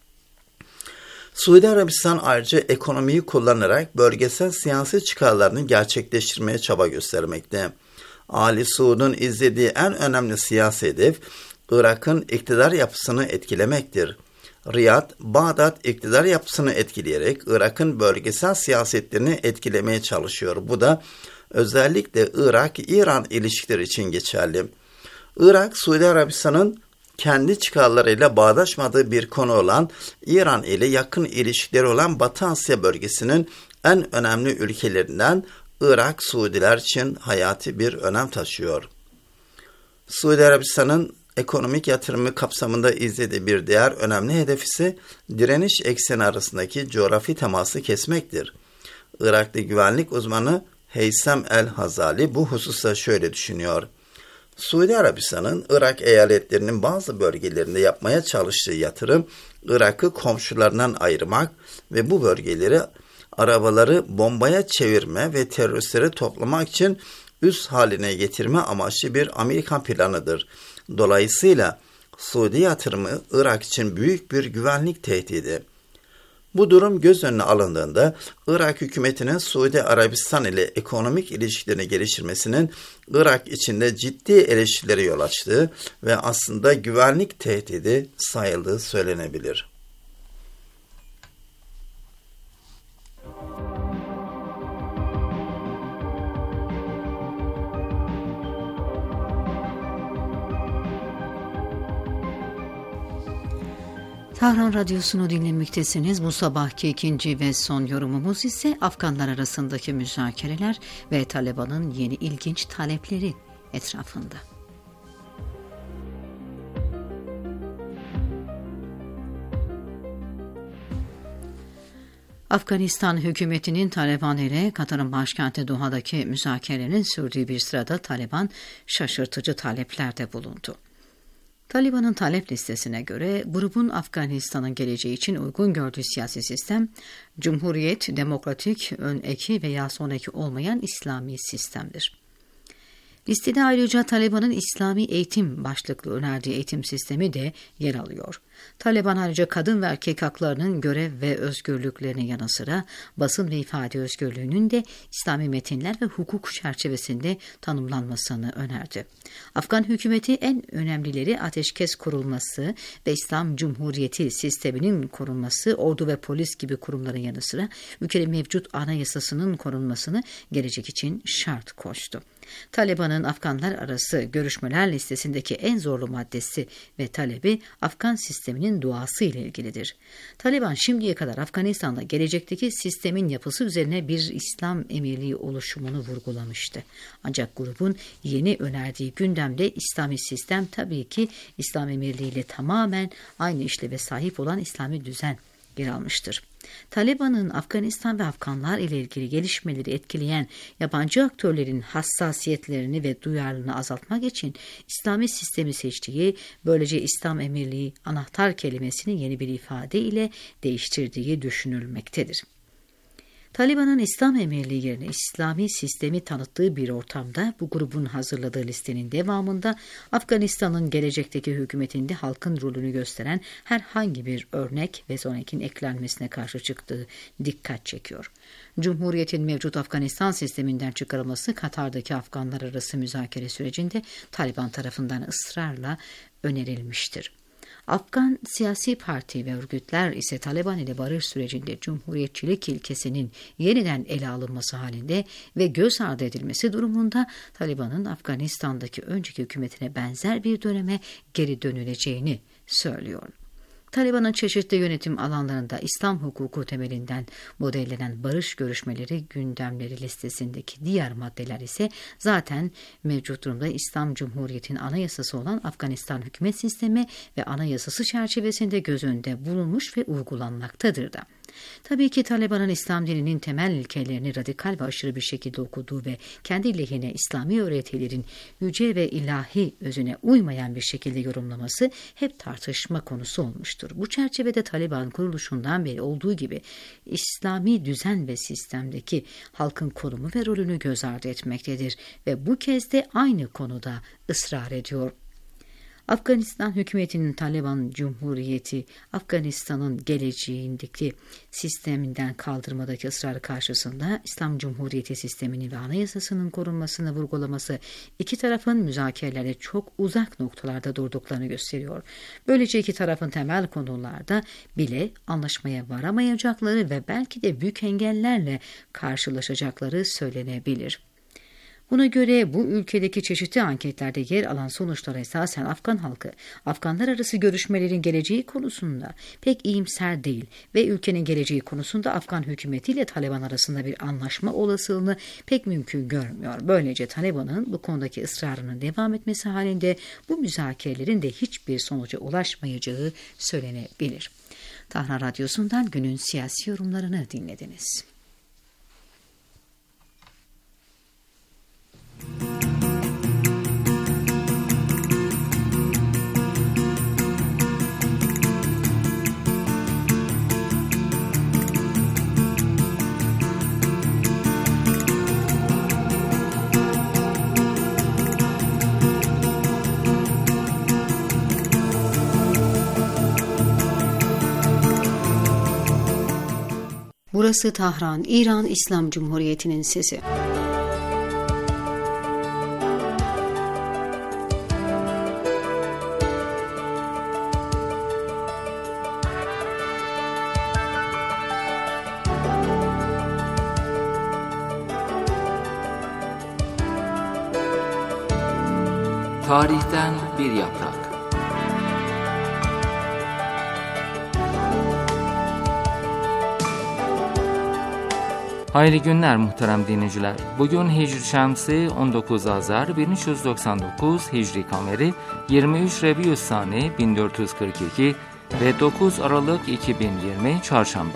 Suudi Arabistan ayrıca ekonomiyi kullanarak bölgesel siyasi çıkarlarını gerçekleştirmeye çaba göstermekte. Ali Suud'un izlediği en önemli siyasi hedef, Irak'ın iktidar yapısını etkilemektir. Riyad, Bağdat iktidar yapısını etkileyerek Irak'ın bölgesel siyasetlerini etkilemeye çalışıyor. Bu da özellikle Irak-İran ilişkileri için geçerli. Irak, Suudi Arabistan'ın kendi çıkarlarıyla bağdaşmadığı bir konu olan İran ile yakın ilişkileri olan Batı Asya bölgesinin en önemli ülkelerinden. Irak, Suudiler için hayati bir önem taşıyor. Suudi Arabistan'ın ekonomik yatırımı kapsamında izlediği bir diğer önemli hedef ise direniş ekseni arasındaki coğrafi teması kesmektir. Iraklı güvenlik uzmanı Heysem el-Hazali bu hususta şöyle düşünüyor. Suudi Arabistan'ın Irak eyaletlerinin bazı bölgelerinde yapmaya çalıştığı yatırım, Irak'ı komşularından ayırmak ve bu bölgeleri arabaları bombaya çevirme ve teröristleri toplamak için üs haline getirme amaçlı bir Amerikan planıdır. Dolayısıyla Suudi yatırımı Irak için büyük bir güvenlik tehdidi. Bu durum göz önüne alındığında Irak hükümetinin Suudi Arabistan ile ekonomik ilişkilerini geliştirmesinin Irak içinde ciddi eleştirilere yol açtığı ve aslında güvenlik tehdidi sayıldığı söylenebilir. Tahran Radyosu'nu dinlemektesiniz. Bu sabahki ikinci ve son yorumumuz ise Afganlar arasındaki müzakereler ve Taliban'ın yeni ilginç talepleri etrafında. Afganistan hükümetinin Taliban ile Katar'ın başkenti Doha'daki müzakerelerin sürdüğü bir sırada Taliban şaşırtıcı taleplerde bulundu. Taliban'ın talep listesine göre grubun Afganistan'ın geleceği için uygun gördüğü siyasi sistem, cumhuriyet, demokratik, ön eki veya son eki olmayan İslami sistemdir. Listede ayrıca Taliban'ın İslami eğitim başlıklı önerdiği eğitim sistemi de yer alıyor. Taliban ayrıca kadın ve erkek haklarının görev ve özgürlüklerinin yanı sıra basın ve ifade özgürlüğünün de İslami metinler ve hukuk çerçevesinde tanımlanmasını önerdi. Afgan hükümeti en önemlileri ateşkes kurulması ve İslam Cumhuriyeti sisteminin korunması, ordu ve polis gibi kurumların yanı sıra ülkenin mevcut anayasasının korunmasını gelecek için şart koştu. Taliban'ın Afganlar arası görüşmeler listesindeki en zorlu maddesi ve talebi Afgan sisteminin duası ile ilgilidir. Taliban şimdiye kadar Afganistan'da gelecekteki sistemin yapısı üzerine bir İslam emirliği oluşumunu vurgulamıştı. Ancak grubun yeni önerdiği gündemde İslami sistem tabii ki İslam emirliği ile tamamen aynı işleve sahip olan İslami düzen yer almıştır. Taliban'ın Afganistan ve Afganlar ile ilgili gelişmeleri etkileyen yabancı aktörlerin hassasiyetlerini ve duyarlılığını azaltmak için İslami sistemi seçtiği, böylece İslam emirliği anahtar kelimesini yeni bir ifade ile değiştirdiği düşünülmektedir. Taliban'ın İslam emirliği yerine İslami sistemi tanıttığı bir ortamda bu grubun hazırladığı listenin devamında Afganistan'ın gelecekteki hükümetinde halkın rolünü gösteren herhangi bir örnek ve sonrakin eklenmesine karşı çıktığı dikkat çekiyor. Cumhuriyetin mevcut Afganistan sisteminden çıkarılması Katar'daki Afganlar arası müzakere sürecinde Taliban tarafından ısrarla önerilmiştir. Afgan siyasi parti ve örgütler ise Taliban ile barış sürecinde cumhuriyetçilik ilkesinin yeniden ele alınması halinde ve göz ardı edilmesi durumunda Taliban'ın Afganistan'daki önceki hükümetine benzer bir döneme geri dönüleceğini söylüyor. Taliban'ın çeşitli yönetim alanlarında İslam hukuku temelinden modellenen barış görüşmeleri gündemleri listesindeki diğer maddeler ise zaten mevcut durumda İslam Cumhuriyeti'nin anayasası olan Afganistan hükümet sistemi ve anayasası çerçevesinde göz önünde bulunmuş ve uygulanmaktadır da. Tabii ki Taliban'ın İslam dininin temel ilkelerini radikal ve aşırı bir şekilde okuduğu ve kendi lehine İslami öğretilerin yüce ve ilahi özüne uymayan bir şekilde yorumlaması hep tartışma konusu olmuştur. Bu çerçevede Taliban kuruluşundan beri olduğu gibi İslami düzen ve sistemdeki halkın konumu ve rolünü göz ardı etmektedir ve bu kez de aynı konuda ısrar ediyor. Afganistan hükümetinin Taliban Cumhuriyeti, Afganistan'ın geleceğindeki sisteminden kaldırmadaki ısrarı karşısında İslam Cumhuriyeti sistemini ve anayasasının korunmasını vurgulaması iki tarafın müzakerelere çok uzak noktalarda durduklarını gösteriyor. Böylece iki tarafın temel konularda bile anlaşmaya varamayacakları ve belki de büyük engellerle karşılaşacakları söylenebilir. Buna göre bu ülkedeki çeşitli anketlerde yer alan sonuçlara esasen Afgan halkı, Afganlar arası görüşmelerin geleceği konusunda pek iyimser değil ve ülkenin geleceği konusunda Afgan hükümetiyle Taliban arasında bir anlaşma olasılığını pek mümkün görmüyor. Böylece Taliban'ın bu konudaki ısrarının devam etmesi halinde bu müzakerelerin de hiçbir sonuca ulaşmayacağı söylenebilir. Tahran Radyosu'ndan günün siyasi yorumlarını dinlediniz. Burası Tahran, İran İslam Cumhuriyeti'nin sesi. Tarihten bir yaprak. Hayırlı günler muhterem dinleyiciler. Bugün Hicri Şemsi on dokuz Azar bin üç yüz doksan dokuz, Hicri Kameri yirmi üç Rebiü'l-Sani bin dört yüz kırk iki ve dokuz Aralık iki bin yirmi Çarşamba.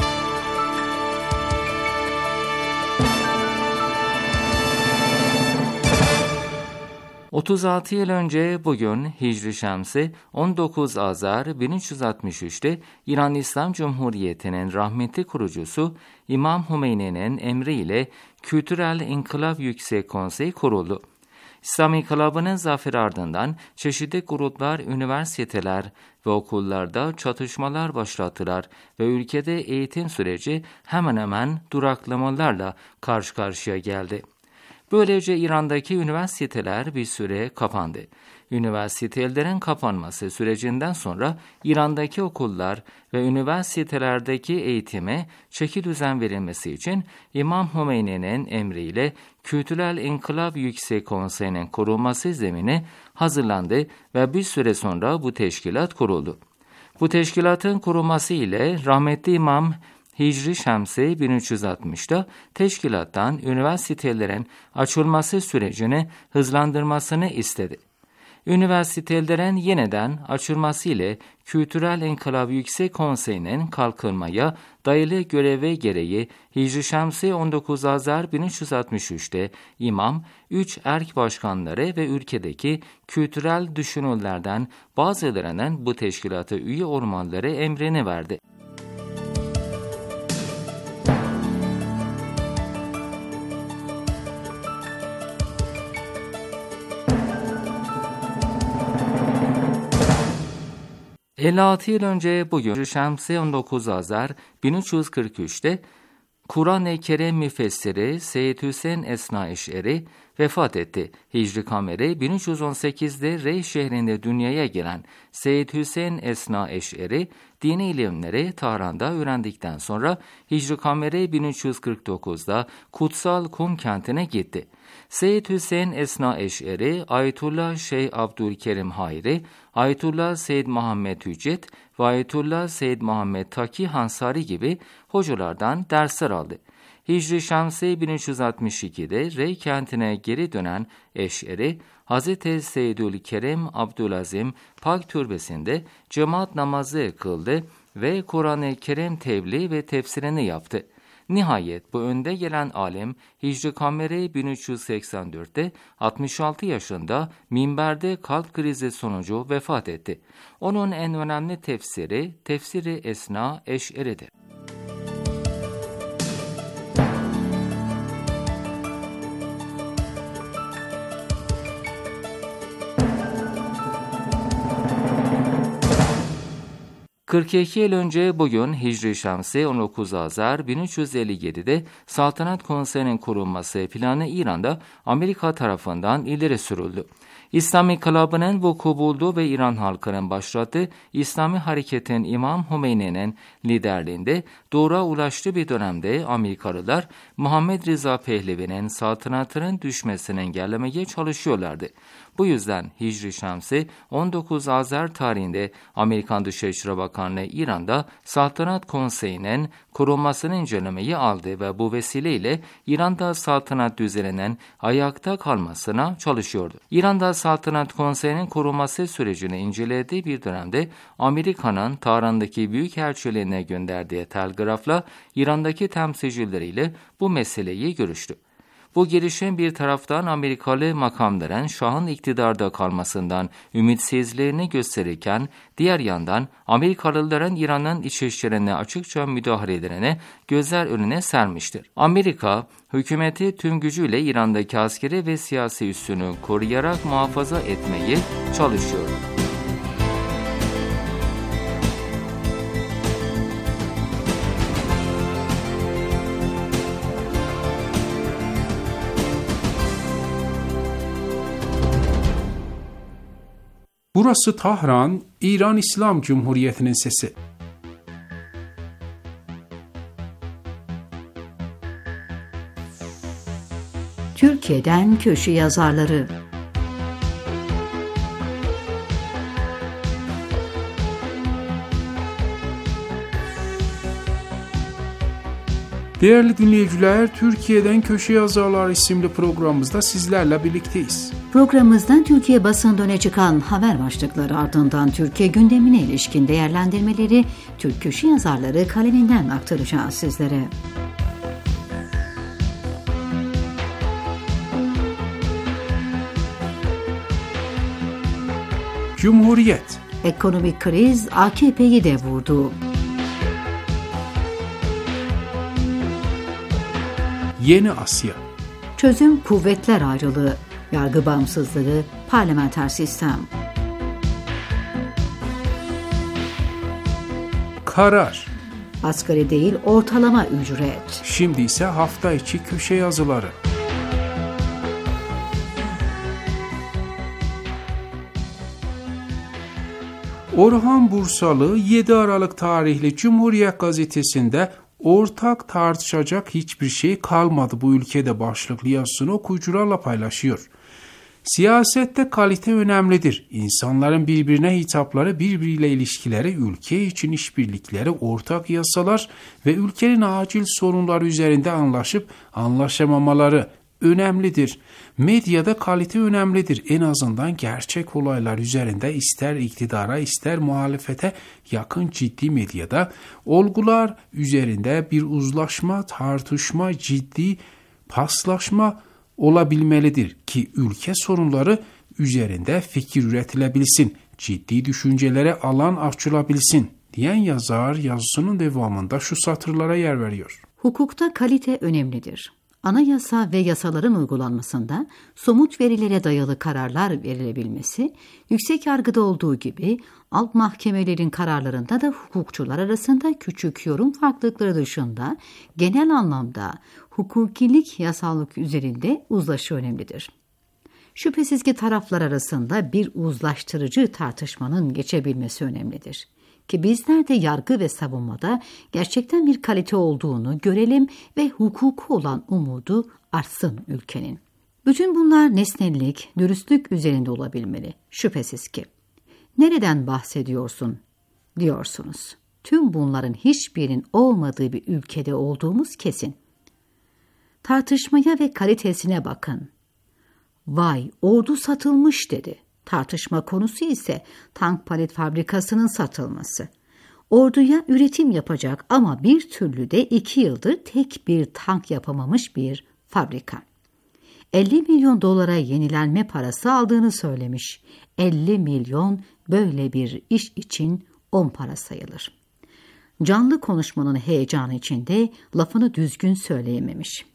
otuz altı yıl önce bugün Hicri Şemsi on dokuz Azar bin üç yüz altmış üç'te İran İslam Cumhuriyeti'nin rahmetli kurucusu İmam Hümeyni'nin emriyle Kültürel İnkılap Yüksek Konseyi kuruldu. İslam İnkılabı'nın zaferi ardından çeşitli gruplar, üniversiteler ve okullarda çatışmalar başlattılar ve ülkede eğitim süreci hemen hemen duraklamalarla karşı karşıya geldi. Böylece İran'daki üniversiteler bir süre kapandı. Üniversitelerin kapanması sürecinden sonra İran'daki okullar ve üniversitelerdeki eğitime çekidüzen verilmesi için İmam Hümeyni'nin emriyle Kültürel İnkılap Yüksek Konseyi'nin kurulması zemini hazırlandı ve bir süre sonra bu teşkilat kuruldu. Bu teşkilatın kurulması ile rahmetli İmam Hicri Şemsi bin üç yüz altmış'ta teşkilattan üniversitelerin açılması sürecini hızlandırmasını istedi. Üniversitelerin yeniden açılması ile Kültürel İnkılap Yüksek Konseyi'nin kalkınmaya dayalı görevi gereği Hicri Şemsi on dokuz Azar bin üç yüz altmış üç'te İmam, üç erk başkanları ve ülkedeki kültürel düşünürlerden bazılarının bu teşkilata üye olmaları emrini verdi. elli altı yıl önce bugün Şemsi on dokuz Azar bin üç yüz kırk üç'te Kur'an-ı Kerim müfessiri Seyyid Hüseyin Esna Eş'eri vefat etti. Hicri Kameri bin üç yüz on sekiz'de Rey şehrinde dünyaya gelen Seyyid Hüseyin Esna Eş'eri dini ilimleri Tahran'da öğrendikten sonra Hicri Kameri bin üç yüz kırk dokuz'da Kutsal Kum kentine gitti. Seyyid Hüseyin Esna Eş'eri, Ayetullah Şeyh Abdülkerim Hayri, Ayetullah Seyyid Muhammed Hüccet ve Ayetullah Seyyid Muhammed Taki Hansari gibi hocalardan dersler aldı. Hicri Şemsi bin üç yüz altmış iki'de Rey kentine geri dönen Eş'eri, Hazreti Seyyidülkerim Abdülazim Pak Türbesi'nde cemaat namazı kıldı ve Kur'an-ı Kerim tebliğ ve tefsirini yaptı. Nihayet bu önde gelen alim Hicri Kameri bin üç yüz seksen dört'te altmış altı yaşında minberde kalp krizi sonucu vefat etti. Onun en önemli tefsiri Tefsiri Esna Eş'eri'dir. kırk iki yıl önce bugün Hicri Şemsi on dokuz Azar bin üç yüz elli yedi'de Saltanat Konseyi'nin kurulması planı İran'da Amerika tarafından ileri sürüldü. İslam İnkılabı'nın vuku bulduğu ve İran halkının başlattığı İslami hareketin İmam Hümeyni'nin liderliğinde doğruya ulaştığı bir dönemde Amerikalılar Muhammed Rıza Pehlevi'nin saltanatının düşmesini engellemeye çalışıyorlardı. Bu yüzden Hicri Şemsi on dokuz Azar tarihinde Amerikan Dışişleri Bakanlığı İran'da Saltanat Konseyi'nin kurulmasını incelemeyi aldı ve bu vesileyle İran'da saltanat düzeninin ayakta kalmasına çalışıyordu. İran'da Saltanat Konseyi'nin kurulması sürecini incelediği bir dönemde Amerika'nın Tahran'daki büyükelçiliğine gönderdiği telgrafla İran'daki temsilcileriyle bu meseleyi görüştü. Bu girişim bir taraftan Amerikalı makamların Şah'ın iktidarda kalmasından ümitsizliğini gösterirken, diğer yandan Amerikalıların İran'ın iç işlerine açıkça müdahalelerini gözler önüne sermiştir. Amerika, hükümeti tüm gücüyle İran'daki askeri ve siyasi üssünü koruyarak muhafaza etmeyi çalışıyor. Burası Tahran, İran İslam Cumhuriyeti'nin sesi. Türkiye'den köşe yazarları. Değerli dinleyiciler, Türkiye'den Köşe Yazarlar isimli programımızda sizlerle birlikteyiz. Programımızda Türkiye basında öne çıkan haber başlıkları, ardından Türkiye gündemine ilişkin değerlendirmeleri Türk köşe yazarları kaleminden aktaracağız sizlere. Cumhuriyet. Ekonomik kriz A K P'yi de vurdu. Yeni Asya. Çözüm kuvvetler ayrılığı, yargı bağımsızlığı, parlamenter sistem. Karar. Asgari değil, ortalama ücret. Şimdi ise hafta içi köşe yazıları. Orhan Bursalı yedi Aralık tarihli Cumhuriyet Gazetesi'nde ortak tartışacak hiçbir şey kalmadı bu ülkede başlıklı yazısını okuyucularla paylaşıyor. Siyasette kalite önemlidir. İnsanların birbirine hitapları, birbiriyle ilişkileri, ülke için işbirlikleri, ortak yasalar ve ülkenin acil sorunları üzerinde anlaşıp anlaşamamaları önemlidir. Medyada kalite önemlidir. En azından gerçek olaylar üzerinde ister iktidara ister muhalefete yakın ciddi medyada olgular üzerinde bir uzlaşma, tartışma, ciddi paslaşma olabilmelidir ki ülke sorunları üzerinde fikir üretilebilsin, ciddi düşüncelere alan açılabilsin diyen yazar yazısının devamında şu satırlara yer veriyor. Hukukta kalite önemlidir. Anayasa ve yasaların uygulanmasında somut verilere dayalı kararlar verilebilmesi, yüksek yargıda olduğu gibi alt mahkemelerin kararlarında da hukukçular arasında küçük yorum farklılıkları dışında genel anlamda hukukilik, yasallık üzerinde uzlaşı önemlidir. Şüphesiz ki taraflar arasında bir uzlaştırıcı tartışmanın geçebilmesi önemlidir. Ki bizler de yargı ve savunmada gerçekten bir kalite olduğunu görelim ve hukuku olan umudu artsın ülkenin. Bütün bunlar nesnellik, dürüstlük üzerinde olabilmeli. Şüphesiz ki. Nereden bahsediyorsun diyorsunuz. Tüm bunların hiçbirinin olmadığı bir ülkede olduğumuz kesin. Tartışmaya ve kalitesine bakın. Vay, ordu satılmış dedi. Tartışma konusu ise tank palet fabrikasının satılması. Orduya üretim yapacak ama bir türlü de iki yıldır tek bir tank yapamamış bir fabrika. elli milyon dolara yenilenme parası aldığını söylemiş. elli milyon böyle bir iş için on para sayılır. Canlı konuşmanın heyecanı içinde lafını düzgün söyleyememiş.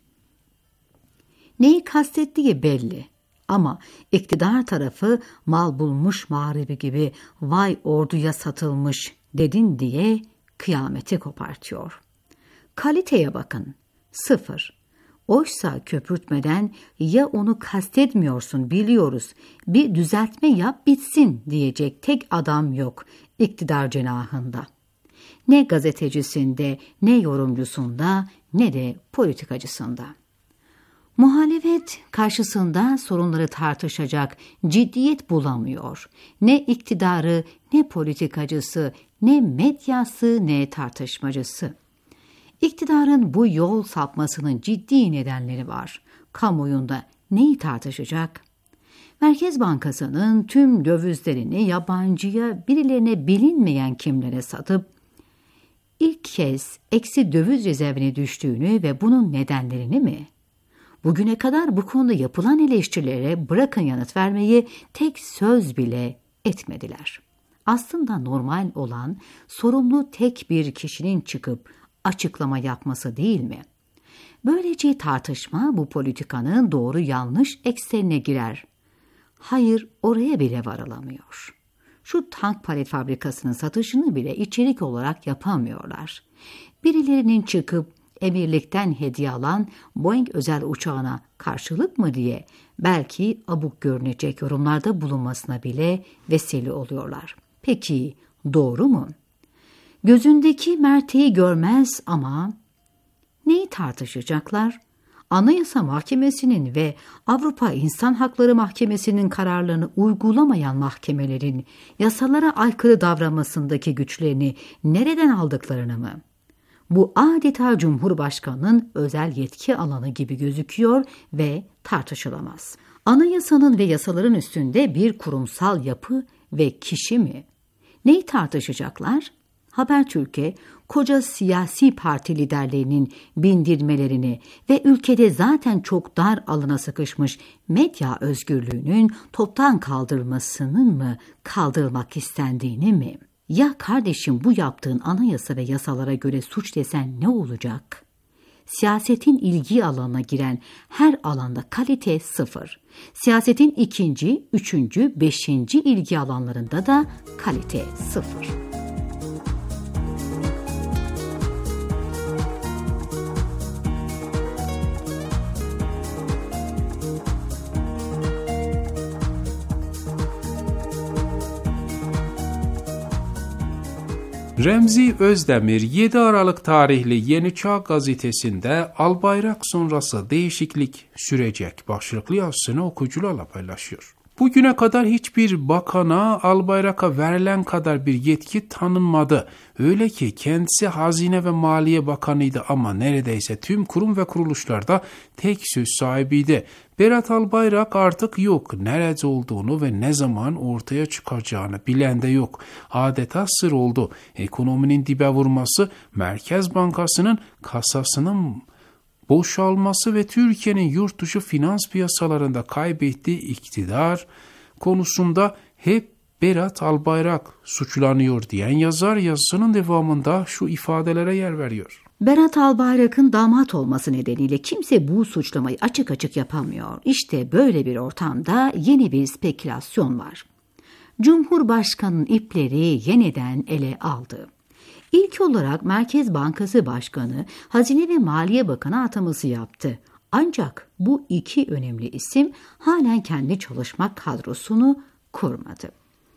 Neyi kastettiği belli. Ama iktidar tarafı mal bulmuş mağribi gibi vay orduya satılmış dedin diye kıyameti kopartıyor. Kaliteye bakın, sıfır. Oysa köpürtmeden ya onu kastetmiyorsun biliyoruz, bir düzeltme yap bitsin diyecek tek adam yok iktidar cenahında. Ne gazetecisinde, ne yorumcusunda, ne de politikacısında. Muhalefet karşısında sorunları tartışacak ciddiyet bulamıyor. Ne iktidarı, ne politikacısı, ne medyası, ne tartışmacısı. İktidarın bu yol sapmasının ciddi nedenleri var. Kamuoyunda neyi tartışacak? Merkez Bankası'nın tüm dövizlerini yabancıya, birilerine bilinmeyen kimlere satıp ilk kez eksi döviz rezervine düştüğünü ve bunun nedenlerini mi? Bugüne kadar bu konuda yapılan eleştirilere bırakın yanıt vermeyi, tek söz bile etmediler. Aslında normal olan sorumlu tek bir kişinin çıkıp açıklama yapması değil mi? Böylece tartışma bu politikanın doğru yanlış eksenine girer. Hayır, oraya bile varılamıyor. Şu tank palet fabrikasının satışını bile içerik olarak yapamıyorlar. Birilerinin çıkıp emirlikten hediye alan Boeing özel uçağına karşılık mı diye belki abuk görünecek yorumlarda bulunmasına bile vesile oluyorlar. Peki doğru mu? Gözündeki merteği görmez ama neyi tartışacaklar? Anayasa Mahkemesi'nin ve Avrupa İnsan Hakları Mahkemesi'nin kararlarını uygulamayan mahkemelerin yasalara aykırı davranmasındaki güçlerini nereden aldıklarını mı? Bu adeta Cumhurbaşkanı'nın özel yetki alanı gibi gözüküyor ve tartışılamaz. Anayasanın ve yasaların üstünde bir kurumsal yapı ve kişi mi? Neyi tartışacaklar? Habertürk'e koca siyasi parti liderlerinin bindirmelerini ve ülkede zaten çok dar alana sıkışmış medya özgürlüğünün toptan kaldırılmasının mı kaldırılmak istendiğini mi? Ya kardeşim bu yaptığın anayasa ve yasalara göre suç desen ne olacak? Siyasetin ilgi alanına giren her alanda kalite sıfır. Siyasetin ikinci, üçüncü, beşinci ilgi alanlarında da kalite sıfır. Remzi Özdemir yedi Aralık tarihli Yeni Çağ gazetesinde Albayrak sonrası değişiklik sürecek başlıklı yazısını okuyucularla paylaşıyor. Bugüne kadar hiçbir bakana Albayrak'a verilen kadar bir yetki tanınmadı. Öyle ki kendisi Hazine ve Maliye Bakanıydı ama neredeyse tüm kurum ve kuruluşlarda tek söz sahibiydi. Berat Albayrak artık yok. Nerede olduğunu ve ne zaman ortaya çıkacağını bilen de yok. Adeta sır oldu. Ekonominin dibe vurması, Merkez Bankası'nın kasasının boşalması ve Türkiye'nin yurt dışı finans piyasalarında kaybettiği iktidar konusunda hep Berat Albayrak suçlanıyor diyen yazar yazısının devamında şu ifadelere yer veriyor. Berat Albayrak'ın damat olması nedeniyle kimse bu suçlamayı açık açık yapamıyor. İşte böyle bir ortamda yeni bir spekülasyon var. Cumhurbaşkanının ipleri yeniden ele aldı. İlk olarak Merkez Bankası Başkanı, Hazine ve Maliye Bakanı ataması yaptı. Ancak bu iki önemli isim halen kendi çalışma kadrosunu kurmadı.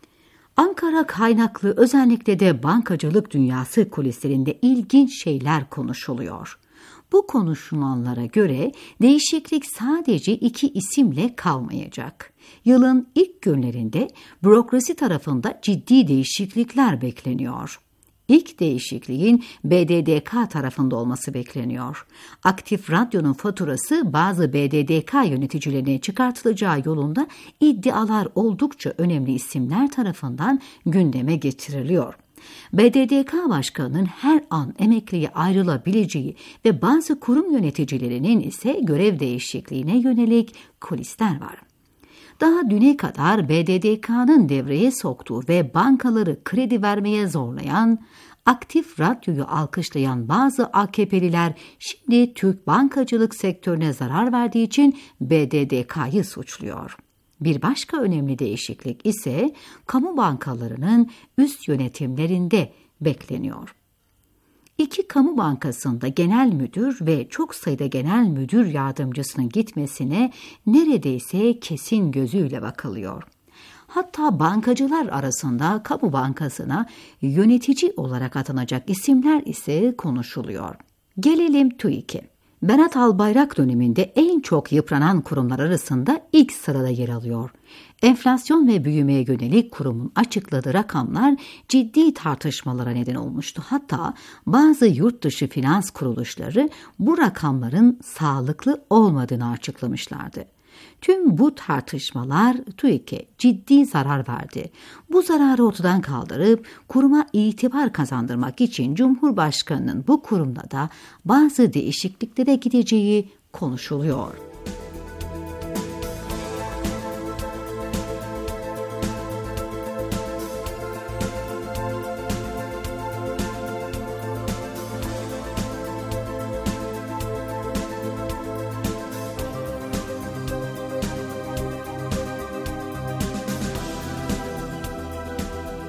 Ankara kaynaklı özellikle de bankacılık dünyası kulislerinde ilginç şeyler konuşuluyor. Bu konuşulanlara göre değişiklik sadece iki isimle kalmayacak. Yılın ilk günlerinde bürokrasi tarafında ciddi değişiklikler bekleniyor. İlk değişikliğin B D D K tarafında olması bekleniyor. Aktif Radyo'nun faturası bazı B D D K yöneticilerine çıkartılacağı yolunda iddialar oldukça önemli isimler tarafından gündeme getiriliyor. B D D K Başkanı'nın her an emekliye ayrılabileceği ve bazı kurum yöneticilerinin ise görev değişikliğine yönelik kulisler var. Daha düne kadar B D D K'nın devreye soktuğu ve bankaları kredi vermeye zorlayan, Aktif Radyo'yu alkışlayan bazı A K P'liler şimdi Türk bankacılık sektörüne zarar verdiği için B D D K'yı suçluyor. Bir başka önemli değişiklik ise kamu bankalarının üst yönetimlerinde bekleniyor. İki kamu bankasında genel müdür ve çok sayıda genel müdür yardımcısının gitmesine neredeyse kesin gözüyle bakılıyor. Hatta bankacılar arasında kamu bankasına yönetici olarak atanacak isimler ise konuşuluyor. Gelelim TÜİK'e. Berat Albayrak döneminde en çok yıpranan kurumlar arasında ilk sırada yer alıyor. Enflasyon ve büyümeye yönelik kurumun açıkladığı rakamlar ciddi tartışmalara neden olmuştu. Hatta bazı yurt dışı finans kuruluşları bu rakamların sağlıklı olmadığını açıklamışlardı. Tüm bu tartışmalar TÜİK'e ciddi zarar verdi. Bu zararı ortadan kaldırıp kuruma itibar kazandırmak için Cumhurbaşkanı'nın bu kurumda da bazı değişikliklere gideceği konuşuluyor.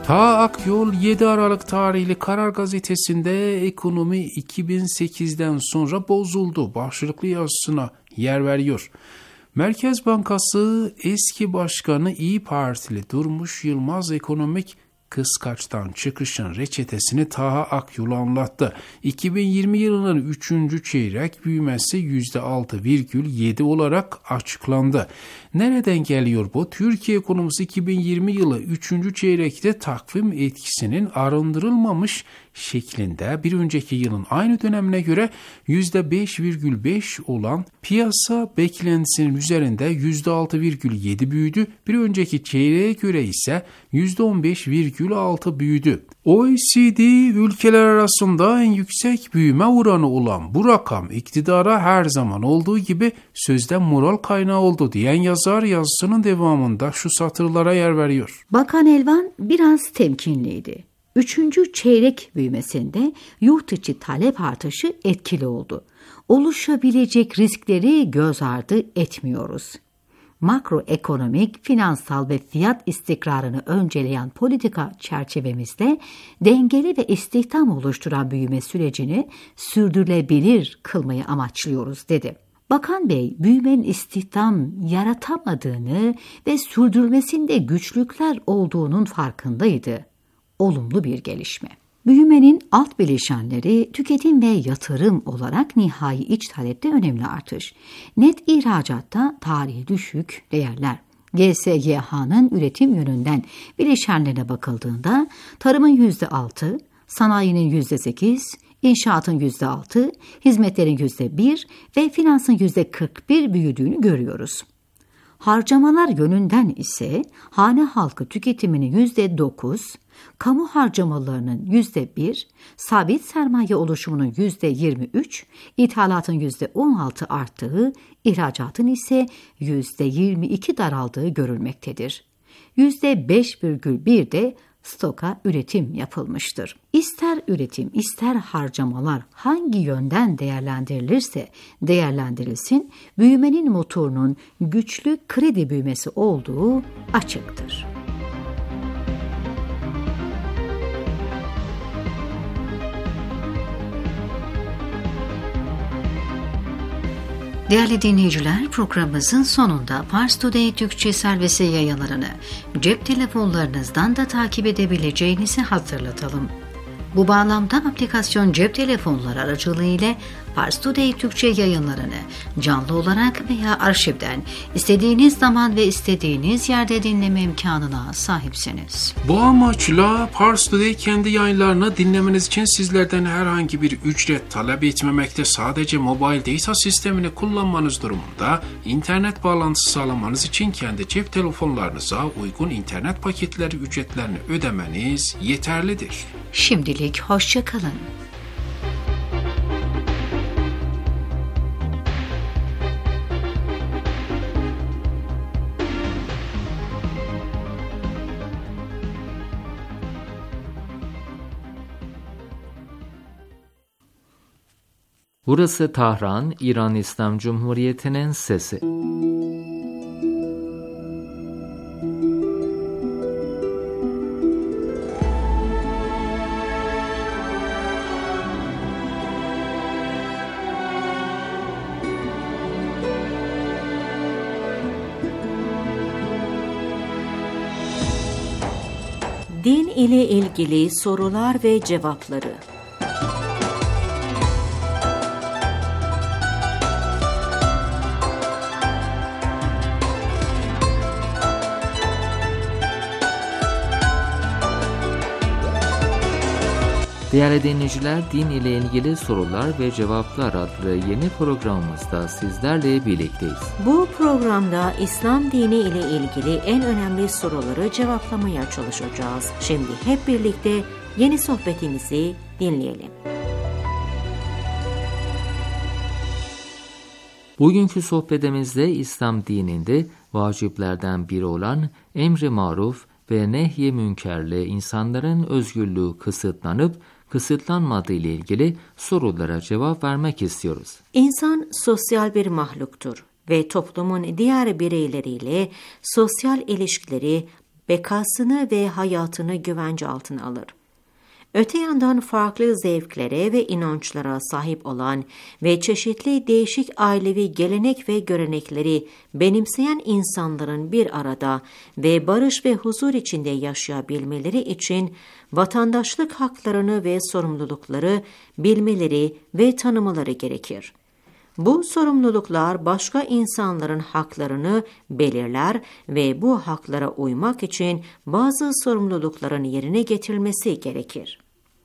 Ta Akyol yedi Aralık tarihli Karar Gazetesi'nde ekonomi iki bin sekizden sonra bozuldu başlıklı yazısına yer veriyor. Merkez Bankası eski başkanı İyi Partili Durmuş Yılmaz ekonomik kıskaçtan çıkışın reçetesini Taha Akyol'a anlattı. iki bin yirmi yılının üçüncü çeyrek büyümesi yüzde altı virgül yedi olarak açıklandı. Nereden geliyor bu? Türkiye ekonomisi iki bin yirmi yılı üçüncü çeyrekte takvim etkisinin arındırılmamış şeklinde bir önceki yılın aynı dönemine göre yüzde beş virgül beş olan piyasa beklentisinin üzerinde yüzde altı virgül yedi büyüdü. Bir önceki çeyreğe göre ise yüzde on beş virgül altı büyüdü. O E C D ülkeler arasında en yüksek büyüme oranı olan bu rakam iktidara her zaman olduğu gibi sözde moral kaynağı oldu diyen yazar yazısının devamında şu satırlara yer veriyor. Bakan Elvan biraz temkinliydi. Üçüncü çeyrek büyümesinde yurt içi talep artışı etkili oldu. Oluşabilecek riskleri göz ardı etmiyoruz. Makroekonomik, finansal ve fiyat istikrarını önceleyen politika çerçevemizde dengeli ve istihdam oluşturan büyüme sürecini sürdürülebilir kılmayı amaçlıyoruz dedi. Bakan Bey, büyümenin istihdam yaratamadığını ve sürdürmesinde güçlükler olduğunun farkındaydı. Olumlu bir gelişme. Büyümenin alt bileşenleri tüketim ve yatırım olarak nihai iç talepte önemli artış. Net ihracatta tarihi düşük değerler. G S G H'nın üretim yönünden bileşenlerine bakıldığında tarımın yüzde altı, sanayinin yüzde sekiz, inşaatın yüzde altı, hizmetlerin yüzde bir ve finansın yüzde kırk bir büyüdüğünü görüyoruz. Harcamalar yönünden ise hane halkı tüketiminin yüzde dokuz, kamu harcamalarının yüzde bir, sabit sermaye oluşumunun yüzde yirmi üç, ithalatın yüzde on altı arttığı, ihracatın ise yüzde yirmi iki daraldığı görülmektedir. yüzde beş virgül bir de stoka üretim yapılmıştır. İster üretim, ister harcamalar hangi yönden değerlendirilirse değerlendirilsin, büyümenin motorunun güçlü kredi büyümesi olduğu açıktır. Değerli dinleyiciler, programımızın sonunda Pars Today Türkçe servisi yayınlarını cep telefonlarınızdan da takip edebileceğinizi hatırlatalım. Bu bağlamda aplikasyon cep telefonları aracılığıyla Pars Today Türkçe yayınlarını canlı olarak veya arşivden istediğiniz zaman ve istediğiniz yerde dinleme imkanına sahipsiniz. Bu amaçla Pars Today kendi yayınlarını dinlemeniz için sizlerden herhangi bir ücret talep etmemekte, sadece mobile data sistemini kullanmanız durumunda internet bağlantısı sağlamanız için kendi cep telefonlarınıza uygun internet paketleri ücretlerini ödemeniz yeterlidir. Şimdilik hoşça kalın. Burası Tahran, İran İslam Cumhuriyeti'nin sesi. Din ile ilgili sorular ve cevapları. Değerli dinleyiciler, din ile ilgili sorular ve cevaplar adlı yeni programımızda sizlerle birlikteyiz. Bu programda İslam dini ile ilgili en önemli soruları cevaplamaya çalışacağız. Şimdi hep birlikte yeni sohbetimizi dinleyelim. Bugünkü sohbetimizde İslam dininde vaciplerden biri olan emri maruf ve nehy-i münkerle insanların özgürlüğü kısıtlanıp kısıtlanmadığı ile ilgili sorulara cevap vermek istiyoruz. İnsan sosyal bir mahluktur ve toplumun diğer bireyleriyle sosyal ilişkileri bekasını ve hayatını güvence altına alır. Öte yandan farklı zevklere ve inançlara sahip olan ve çeşitli değişik ailevi gelenek ve görenekleri benimseyen insanların bir arada ve barış ve huzur içinde yaşayabilmeleri için vatandaşlık haklarını ve sorumlulukları bilmeleri ve tanımaları gerekir. Bu sorumluluklar başka insanların haklarını belirler ve bu haklara uymak için bazı sorumlulukların yerine getirilmesi gerekir.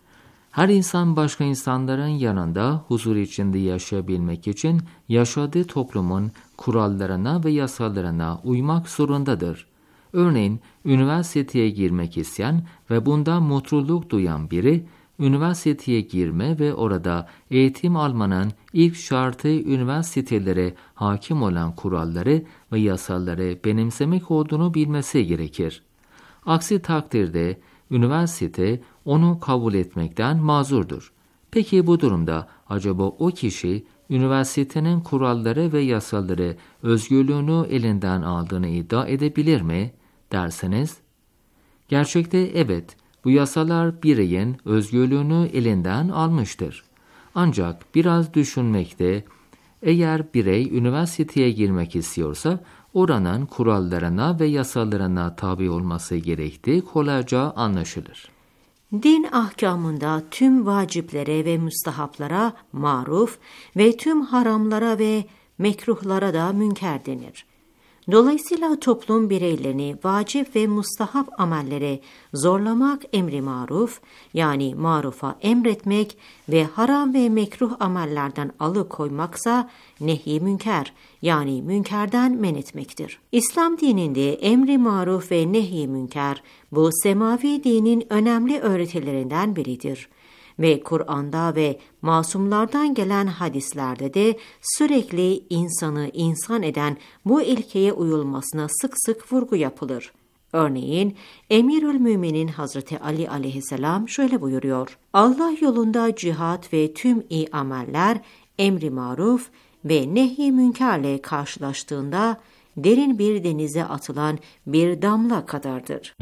Her insan başka insanların yanında huzur içinde yaşayabilmek için yaşadığı toplumun kurallarına ve yasalarına uymak zorundadır. Örneğin üniversiteye girmek isteyen ve bundan mutluluk duyan biri, üniversiteye girme ve orada eğitim almanın ilk şartı üniversitelere hakim olan kuralları ve yasaları benimsemek olduğunu bilmesi gerekir. Aksi takdirde üniversite onu kabul etmekten mazurdur. Peki bu durumda acaba o kişi üniversitenin kuralları ve yasaları özgürlüğünü elinden aldığını iddia edebilir mi derseniz? Gerçekte evet, bu yasalar bireyin özgürlüğünü elinden almıştır. Ancak biraz düşünmekte, eğer birey üniversiteye girmek istiyorsa oranın kurallarına ve yasalarına tabi olması gerektiği kolayca anlaşılır. Din ahkamında tüm vaciplere ve müstahaplara maruf ve tüm haramlara ve mekruhlara da münker denir. Dolayısıyla toplum bireylerini vacip ve mustahap amellere zorlamak emri maruf, yani marufa emretmek ve haram ve mekruh amellerden alıkoymaksa nehy-i münker, yani münkerden men etmektir. İslam dininde emri maruf ve nehy-i münker bu semavi dinin önemli öğretilerinden biridir. Ve Kur'an'da ve masumlardan gelen hadislerde de sürekli insanı insan eden bu ilkeye uyulmasına sık sık vurgu yapılır. Örneğin Emirül Müminin Hazreti Ali aleyhisselam şöyle buyuruyor: Allah yolunda cihat ve tüm iyi ameller emri maruf ve nehy-i münkerle karşılaştığında derin bir denize atılan bir damla kadardır.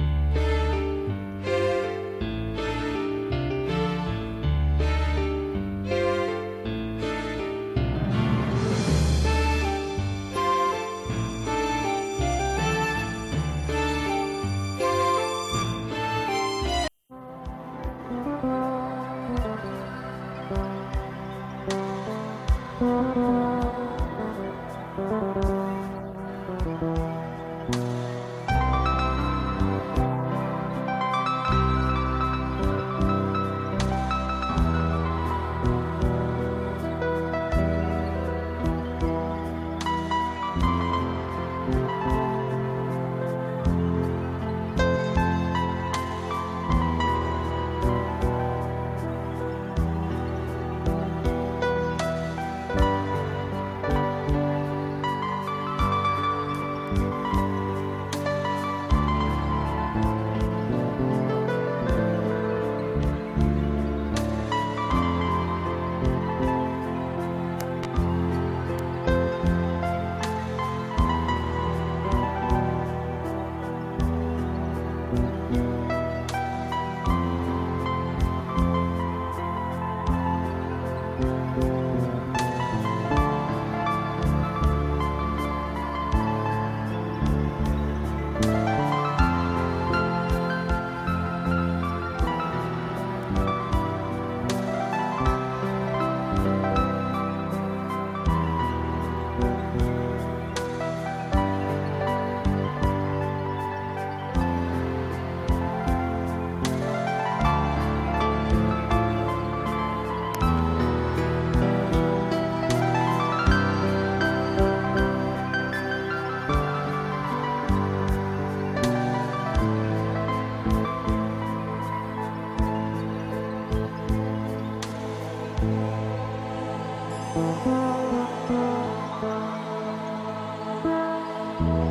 Thank you.